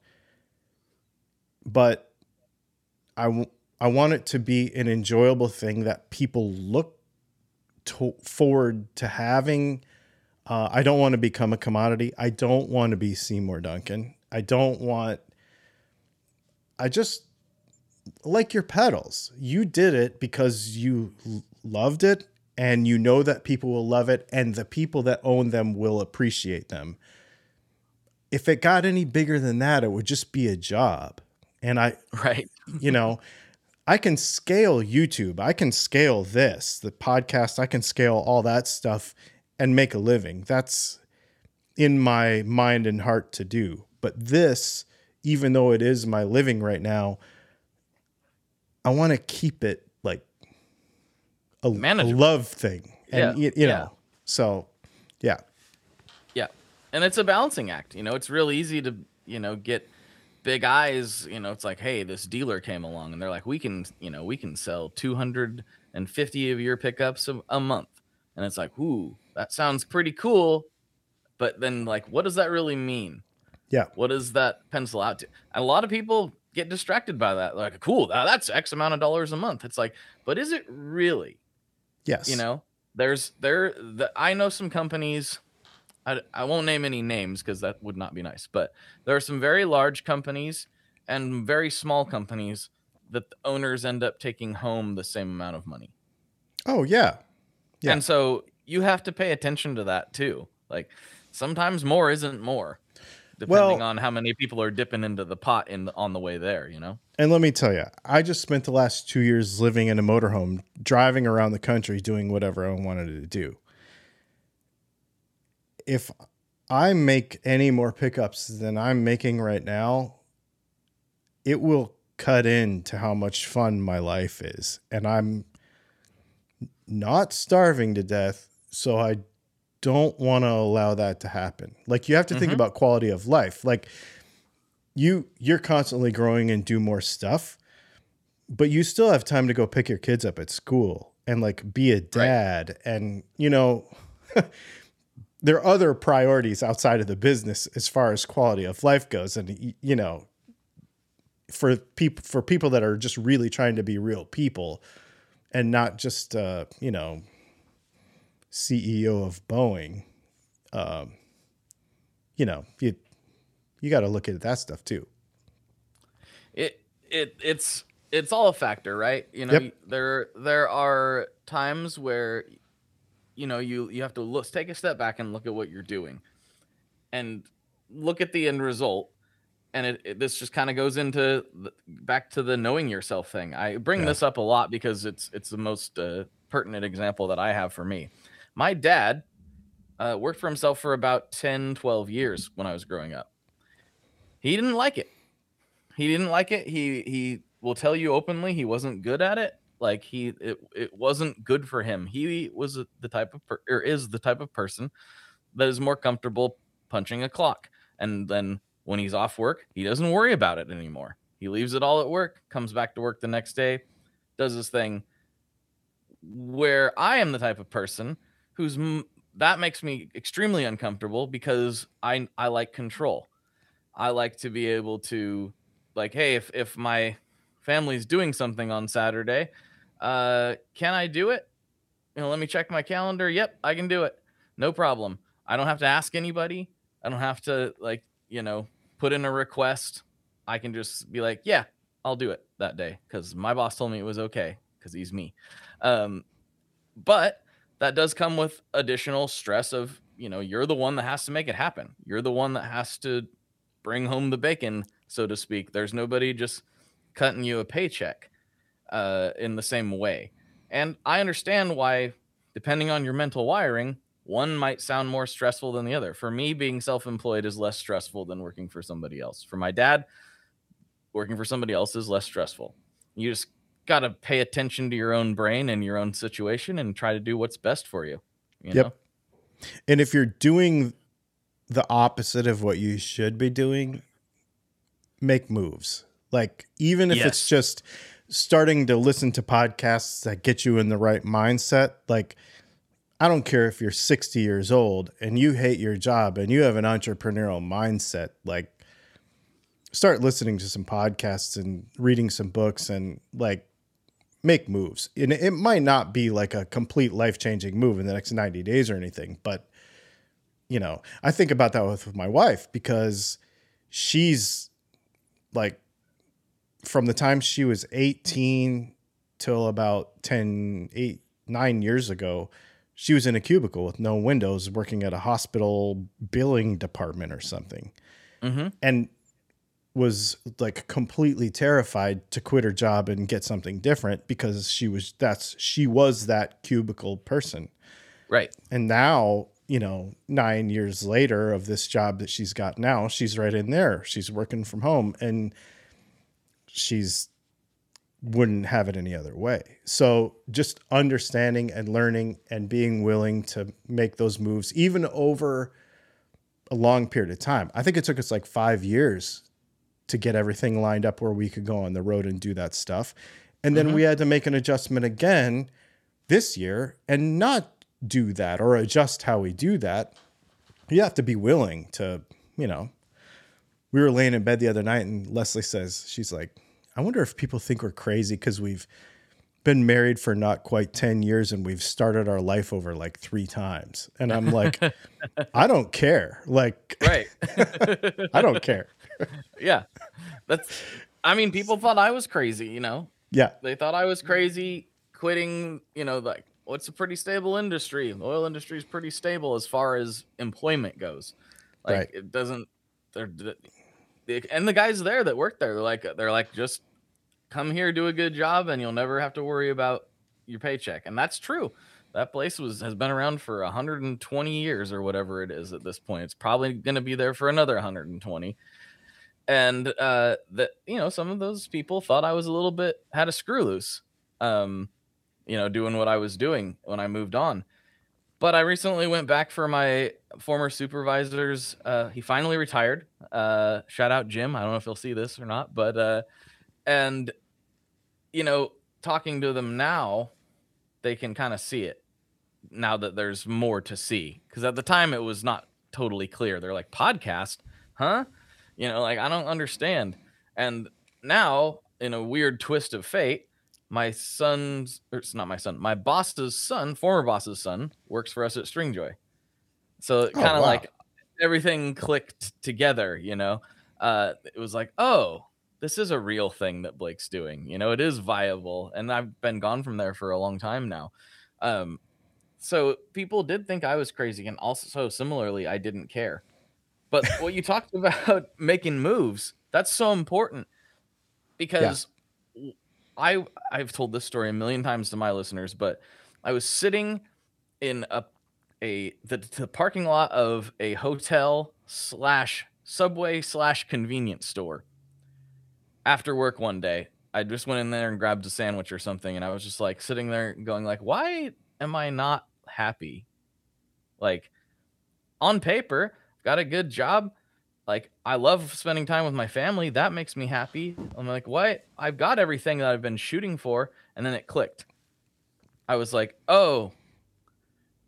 But I, w- I want it to be an enjoyable thing that people look to- forward to having. Uh, I don't want to become a commodity. I don't want to be Seymour Duncan. I don't want, I just like your pedals. You did it because you l- loved it and you know that people will love it and the people that own them will appreciate them. If it got any bigger than that, it would just be a job. And I, right. you know, I can scale YouTube. I can scale this, the podcast. I can scale all that stuff and make a living. That's in my mind and heart to do. But this, even though it is my living right now, I want to keep it like a, a love thing. And, yeah. you, you know, yeah. so yeah. Yeah. And it's a balancing act. You know, it's real easy to, you know, get big eyes. You know, it's like, hey, this dealer came along and they're like, we can, you know, we can sell two hundred fifty of your pickups a, a month. And it's like, ooh, that sounds pretty cool. But then, like, what does that really mean? Yeah. What does that pencil out to? And a lot of people get distracted by that. Like, cool, that's X amount of dollars a month. It's like, but is it really? Yes. You know, there's there. The, I know some companies. I, I won't name any names because that would not be nice. But there are some very large companies and very small companies that the owners end up taking home the same amount of money. Oh, yeah. Yeah. And so you have to pay attention to that too. Like sometimes more isn't more, depending well, on how many people are dipping into the pot in the, on the way there, you know? And let me tell you, I just spent the last two years living in a motorhome, driving around the country, doing whatever I wanted to do. If I make any more pickups than I'm making right now, it will cut into how much fun my life is. And I'm not starving to death, so I don't want to allow that to happen. Like you have to mm-hmm. think about quality of life. Like you, you're constantly growing and do more stuff, but you still have time to go pick your kids up at school and like be a dad. Right. And, you know, there are other priorities outside of the business as far as quality of life goes. And, you know, for people, for people that are just really trying to be real people and not just, uh, you know, C E O of Boeing, um, you know, you, you got to look at that stuff too. It, it, it's, it's all a factor, right? You know, yep. there, there are times where, you know, you, you have to look, take a step back and look at what you're doing and look at the end result. And it, it this just kind of goes into the, back to the knowing yourself thing. I bring yeah. this up a lot because it's, it's the most uh, pertinent example that I have for me. My dad uh, worked for himself for about ten, twelve years when I was growing up. He didn't like it. He didn't like it. He, he will tell you openly, he wasn't good at it. Like he, it, it wasn't good for him. He was the type of, per, or is the type of person that is more comfortable punching a clock. And then when he's off work, he doesn't worry about it anymore. He leaves it all at work, comes back to work the next day, does his thing. Where I am the type of person who's m- that makes me extremely uncomfortable because I I like control. I like to be able to, like, hey, if if my family's doing something on Saturday, uh, can I do it? You know, let me check my calendar. Yep, I can do it. No problem. I don't have to ask anybody. I don't have to, like, you know, put in a request. I can just be like, yeah, I'll do it that day because my boss told me it was okay because he's me. Um, but that does come with additional stress of, you know, you're the one that has to make it happen. You're the one that has to bring home the bacon, so to speak. There's nobody just cutting you a paycheck uh, in the same way. And I understand why, depending on your mental wiring, one might sound more stressful than the other. For me, being self-employed is less stressful than working for somebody else. For my dad, working for somebody else is less stressful. You just got to pay attention to your own brain and your own situation and try to do what's best for you. You Yep. know? And if you're doing the opposite of what you should be doing, make moves. Like, even if Yes. it's just starting to listen to podcasts that get you in the right mindset, like, I don't care if you're sixty years old and you hate your job and you have an entrepreneurial mindset, like, start listening to some podcasts and reading some books and, like, make moves. And it might not be like a complete life-changing move in the next ninety days or anything, but, you know, I think about that with, with my wife because she's like, from the time she was eighteen till about ten, eight, nine years ago, she was in a cubicle with no windows working at a hospital billing department or something. Mm-hmm. And was like completely terrified to quit her job and get something different because she was, that's, she was that cubicle person. Right. And now, you know, nine years later of this job that she's got now, she's right in there. She's working from home and she's wouldn't have it any other way. So just understanding and learning and being willing to make those moves, even over a long period of time. I think it took us like five years to get everything lined up where we could go on the road and do that stuff. And then Mhm. we had to make an adjustment again this year and not do that or adjust how we do that. You have to be willing to, you know, we were laying in bed the other night and Leslie says, she's like, I wonder if people think we're crazy because we've been married for not quite ten years and we've started our life over like three times. And I'm like, I don't care. Like, Right. I don't care. Yeah. That's, I mean, people thought I was crazy, you know? Yeah. They thought I was crazy quitting, you know, like, what's a pretty stable industry? The oil industry is pretty stable as far as employment goes. Like, Right. it doesn't, they're, they, and the guys there that work there, they're like, they're like, just come here, do a good job, and you'll never have to worry about your paycheck. And that's true. That place was has been around for one hundred twenty years or whatever it is at this point. It's probably going to be there for another one hundred twenty. And uh, that, you know, some of those people thought I was a little bit, had a screw loose, um, you know, doing what I was doing when I moved on. But I recently went back for my former supervisor's. Uh, he finally retired. Uh, shout out Jim. I don't know if he'll see this or not, but uh, and you know, talking to them now, they can kind of see it now that there's more to see. Because at the time, it was not totally clear. They're like, podcast, huh? You know, like, I don't understand. And now, in a weird twist of fate, my son's, or it's not my son, my boss's son, former boss's son, works for us at Stringjoy. So it Oh, kind of wow. like everything clicked together, you know? Uh, it was like, oh, this is a real thing that Blake's doing. You know, it is viable. And I've been gone from there for a long time now. Um, so people did think I was crazy. And also, similarly, I didn't care. But what you talked about making moves, that's so important because I, I've told this story a million times to my listeners, but I was sitting in a, a the, the parking lot of a hotel slash Subway slash convenience store after work one day. I just went in there and grabbed a sandwich or something, and I was just like sitting there going like, why am I not happy? Like, on paper, got a good job. Like, I love spending time with my family. That makes me happy. I'm like, what? I've got everything that I've been shooting for. And then it clicked. I was like, oh,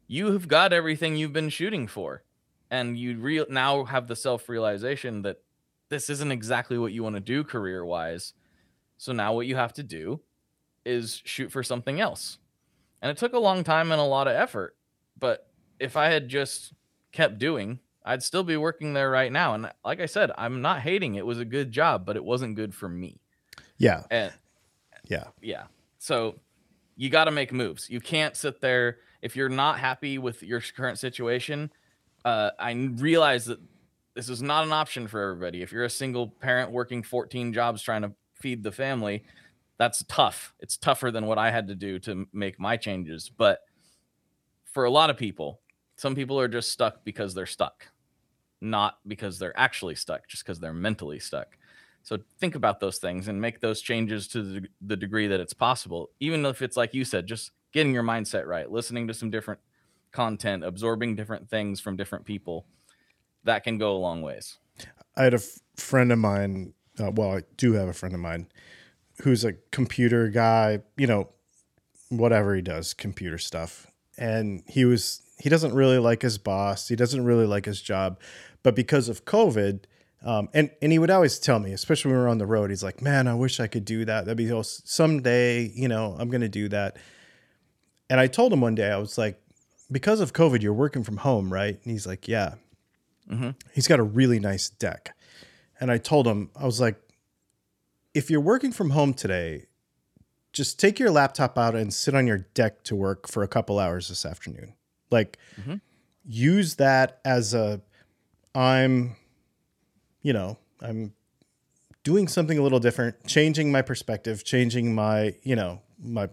you've got everything you've been shooting for. And you re- now have the self-realization that this isn't exactly what you want to do career-wise. So now what you have to do is shoot for something else. And it took a long time and a lot of effort. But if I had just kept doing, I'd still be working there right now. And like I said, I'm not hating it. It was a good job, but it wasn't good for me. Yeah. And yeah. Yeah. So you got to make moves. You can't sit there. If you're not happy with your current situation, uh, I realize that this is not an option for everybody. If you're a single parent working fourteen jobs trying to feed the family, that's tough. It's tougher than what I had to do to make my changes. But for a lot of people, some people are just stuck because they're stuck, not because they're actually stuck, just because they're mentally stuck. So think about those things and make those changes to the, the degree that it's possible. Even if it's like you said, just getting your mindset right, listening to some different content, absorbing different things from different people, that can go a long ways. I had a f- friend of mine. Uh, well, I do have a friend of mine who's a computer guy, you know, whatever he does, computer stuff. And he was, he doesn't really like his boss. He doesn't really like his job, but because of COVID, Um, and, and he would always tell me, especially when we were on the road, he's like, man, I wish I could do that. That'd be awesome. Someday, you know, I'm going to do that. And I told him one day, I was like, because of COVID, you're working from home, right? And he's like, yeah. Mm-hmm. He's got a really nice deck. And I told him, I was like, if you're working from home today, just take your laptop out and sit on your deck to work for a couple hours this afternoon. Like, mm-hmm. use that as a, I'm... you know, I'm doing something a little different, changing my perspective, changing my, you know, my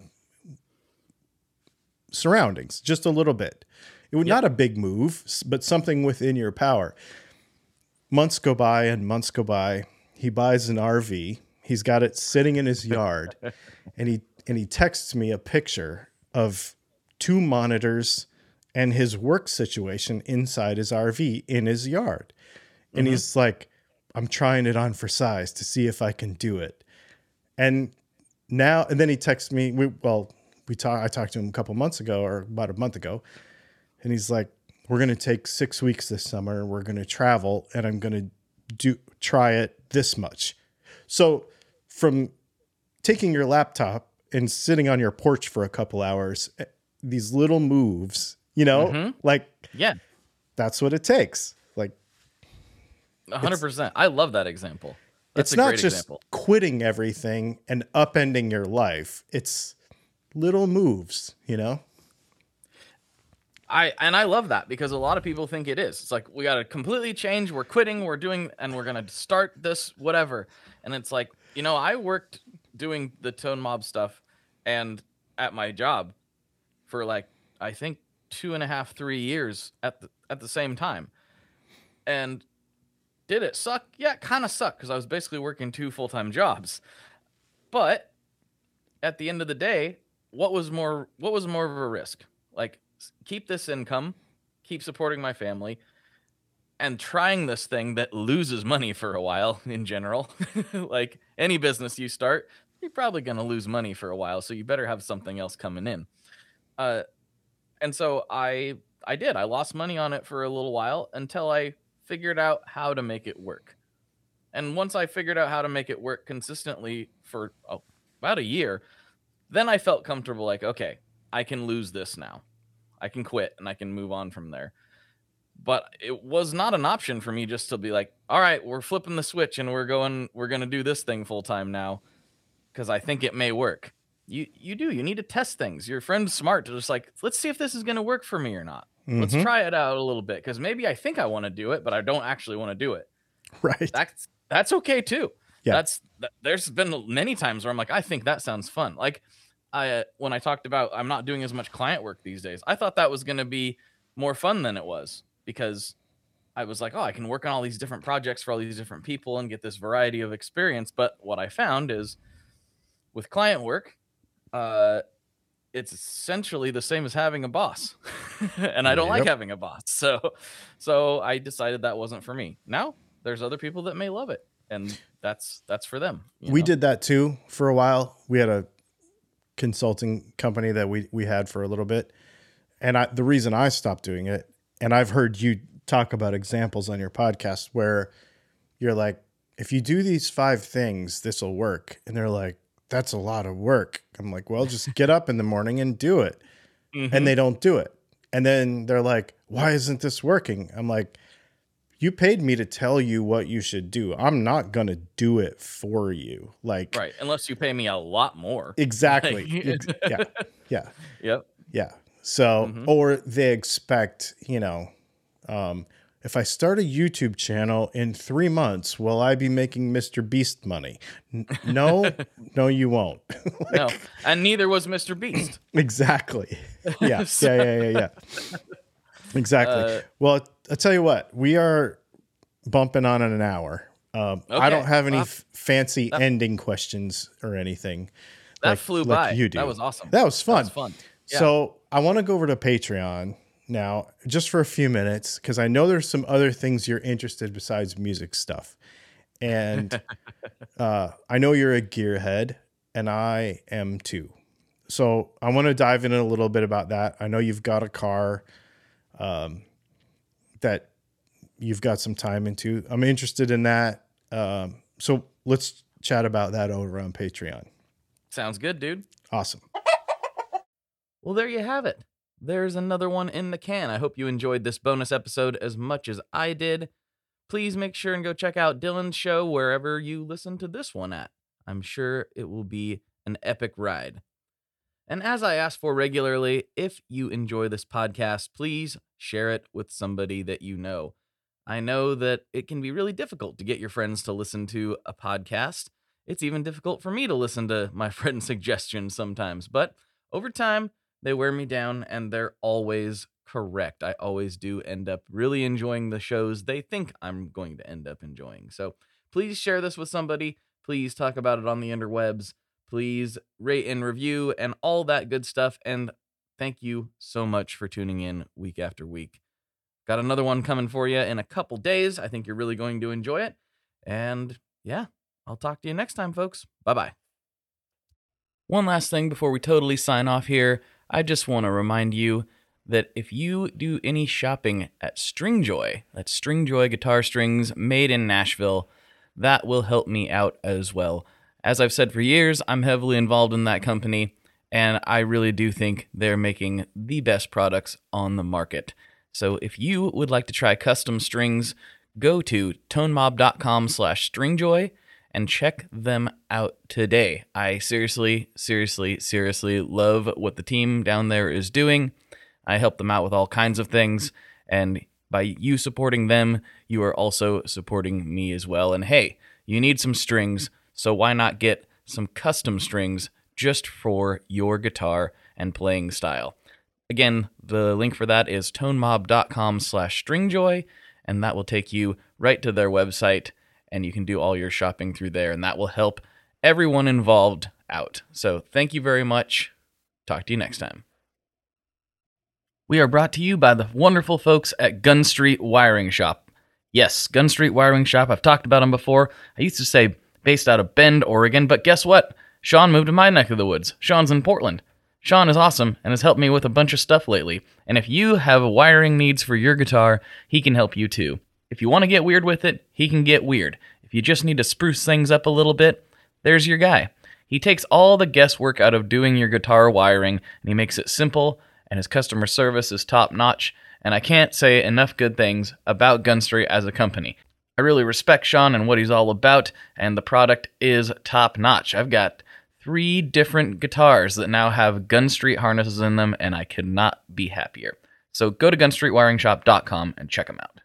surroundings just a little bit. It was yep. not a big move, but something within your power. Months go by and months go by. He buys an R V. He's got it sitting in his yard, and he and he texts me a picture of two monitors and his work situation inside his R V in his yard. And mm-hmm. he's like, I'm trying it on for size to see if I can do it. And now, and then he texts me, we, well, we talk, I talked to him a couple months ago or about a month ago. And he's like, we're going to take six weeks this summer. We're going to travel and I'm going to do, try it this much. So from taking your laptop and sitting on your porch for a couple hours, these little moves, you know, mm-hmm. like, yeah, that's what it takes. Like, one hundred percent. I love that example. That's it's a not great just example. Quitting everything and upending your life. It's little moves, you know? I and I love that because a lot of people think it is. It's like, we got to completely change. We're quitting. We're doing, and we're going to start this, whatever. And it's like, you know, I worked doing the Tone Mob stuff and at my job for like, I think two and a half, three years at the, at the same time. And did it suck? Yeah, it kind of sucked because I was basically working two full-time jobs. But at the end of the day, what was more what was more of a risk? Like, keep this income, keep supporting my family, and trying this thing that loses money for a while in general. Like any business you start, you're probably going to lose money for a while, so you better have something else coming in. Uh, and so I I did. I lost money on it for a little while until I figured out how to make it work. And once I figured out how to make it work consistently for oh, about a year, then I felt comfortable like, okay, I can lose this now. I can quit and I can move on from there. But it was not an option for me just to be like, all right, we're flipping the switch and we're going, we're going to do this thing full time now because I think it may work. You you do. You need to test things. Your friend's smart to just like, let's see if this is going to work for me or not. Mm-hmm. Let's try it out a little bit because maybe I think I want to do it, but I don't actually want to do it. Right. That's that's okay too. Yeah. That's th- there's been many times where I'm like, I think that sounds fun. Like I uh, when I talked about I'm not doing as much client work these days. I thought that was going to be more fun than it was because I was like, oh, I can work on all these different projects for all these different people and get this variety of experience. But what I found is with client work, uh, it's essentially the same as having a boss. And I don't yep. like having a boss. So, so I decided that wasn't for me. Now there's other people that may love it. And that's, that's for them. We know? did that too for a while. We had a consulting company that we, we had for a little bit. and I, the reason I stopped doing it, and I've heard you talk about examples on your podcast where you're like, if you do these five things, this will work. And they're like, that's a lot of work. I'm like, well, just get up in the morning and do it. Mm-hmm. And they don't do it. And then they're like, why isn't this working? I'm like, you paid me to tell you what you should do. I'm not going to do it for you. Like, right. Unless you pay me a lot more. Exactly. Ex- yeah. Yeah. Yep. Yeah. So, mm-hmm. or they expect, you know, um, if I start a YouTube channel in three months, will I be making Mister Beast money? N- no, no, you won't. Like, no. And neither was Mister Beast. Exactly. Yeah. Yeah. Yeah. Yeah. Yeah. Exactly. Uh, well, I'll tell you what, we are bumping on an hour. Um, okay. I don't have any well, f- fancy that, ending questions or anything. That like, flew like by. You do. That was awesome. That was fun. That was fun. Yeah. So I want to go over to Patreon now just for a few minutes, because I know there's some other things you're interested besides music stuff. And uh, I know you're a gearhead, and I am too. So I want to dive in a little bit about that. I know you've got a car um, that you've got some time into. I'm interested in that. Um, so let's chat about that over on Patreon. Sounds good, dude. Awesome. Well, there you have it. There's another one in the can. I hope you enjoyed this bonus episode as much as I did. Please make sure and go check out Dylan's show wherever you listen to this one at. I'm sure it will be an epic ride. And as I ask for regularly, if you enjoy this podcast, please share it with somebody that you know. I know that it can be really difficult to get your friends to listen to a podcast. It's even difficult for me to listen to my friends' suggestions sometimes, but over time, they wear me down, and they're always correct. I always do end up really enjoying the shows they think I'm going to end up enjoying. So please share this with somebody. Please talk about it on the interwebs. Please rate and review and all that good stuff. And thank you so much for tuning in week after week. Got another one coming for you in a couple days. I think you're really going to enjoy it. And yeah, I'll talk to you next time, folks. Bye-bye. One last thing before we totally sign off here. I just want to remind you that if you do any shopping at Stringjoy, that's Stringjoy guitar strings made in Nashville, that will help me out as well. As I've said for years, I'm heavily involved in that company, and I really do think they're making the best products on the market. So if you would like to try custom strings, go to tonemob.com slash stringjoy and check them out today. I seriously, seriously, seriously love what the team down there is doing. I help them out with all kinds of things, and by you supporting them, you are also supporting me as well. And hey, you need some strings, so why not get some custom strings just for your guitar and playing style? Again, the link for that is tonemob.com slash stringjoy, and that will take you right to their website, and you can do all your shopping through there, and that will help everyone involved out. So thank you very much. Talk to you next time. We are brought to you by the wonderful folks at Gun Street Wiring Shop. Yes, Gun Street Wiring Shop. I've talked about them before. I used to say based out of Bend, Oregon, but guess what? Sean moved to my neck of the woods. Sean's in Portland. Sean is awesome and has helped me with a bunch of stuff lately. And if you have wiring needs for your guitar, he can help you too. If you want to get weird with it, he can get weird. If you just need to spruce things up a little bit, there's your guy. He takes all the guesswork out of doing your guitar wiring, and he makes it simple, and his customer service is top-notch, and I can't say enough good things about Gun Street as a company. I really respect Sean and what he's all about, and the product is top-notch. I've got three different guitars that now have Gun Street harnesses in them, and I could not be happier. So go to gun street wiring shop dot com and check them out.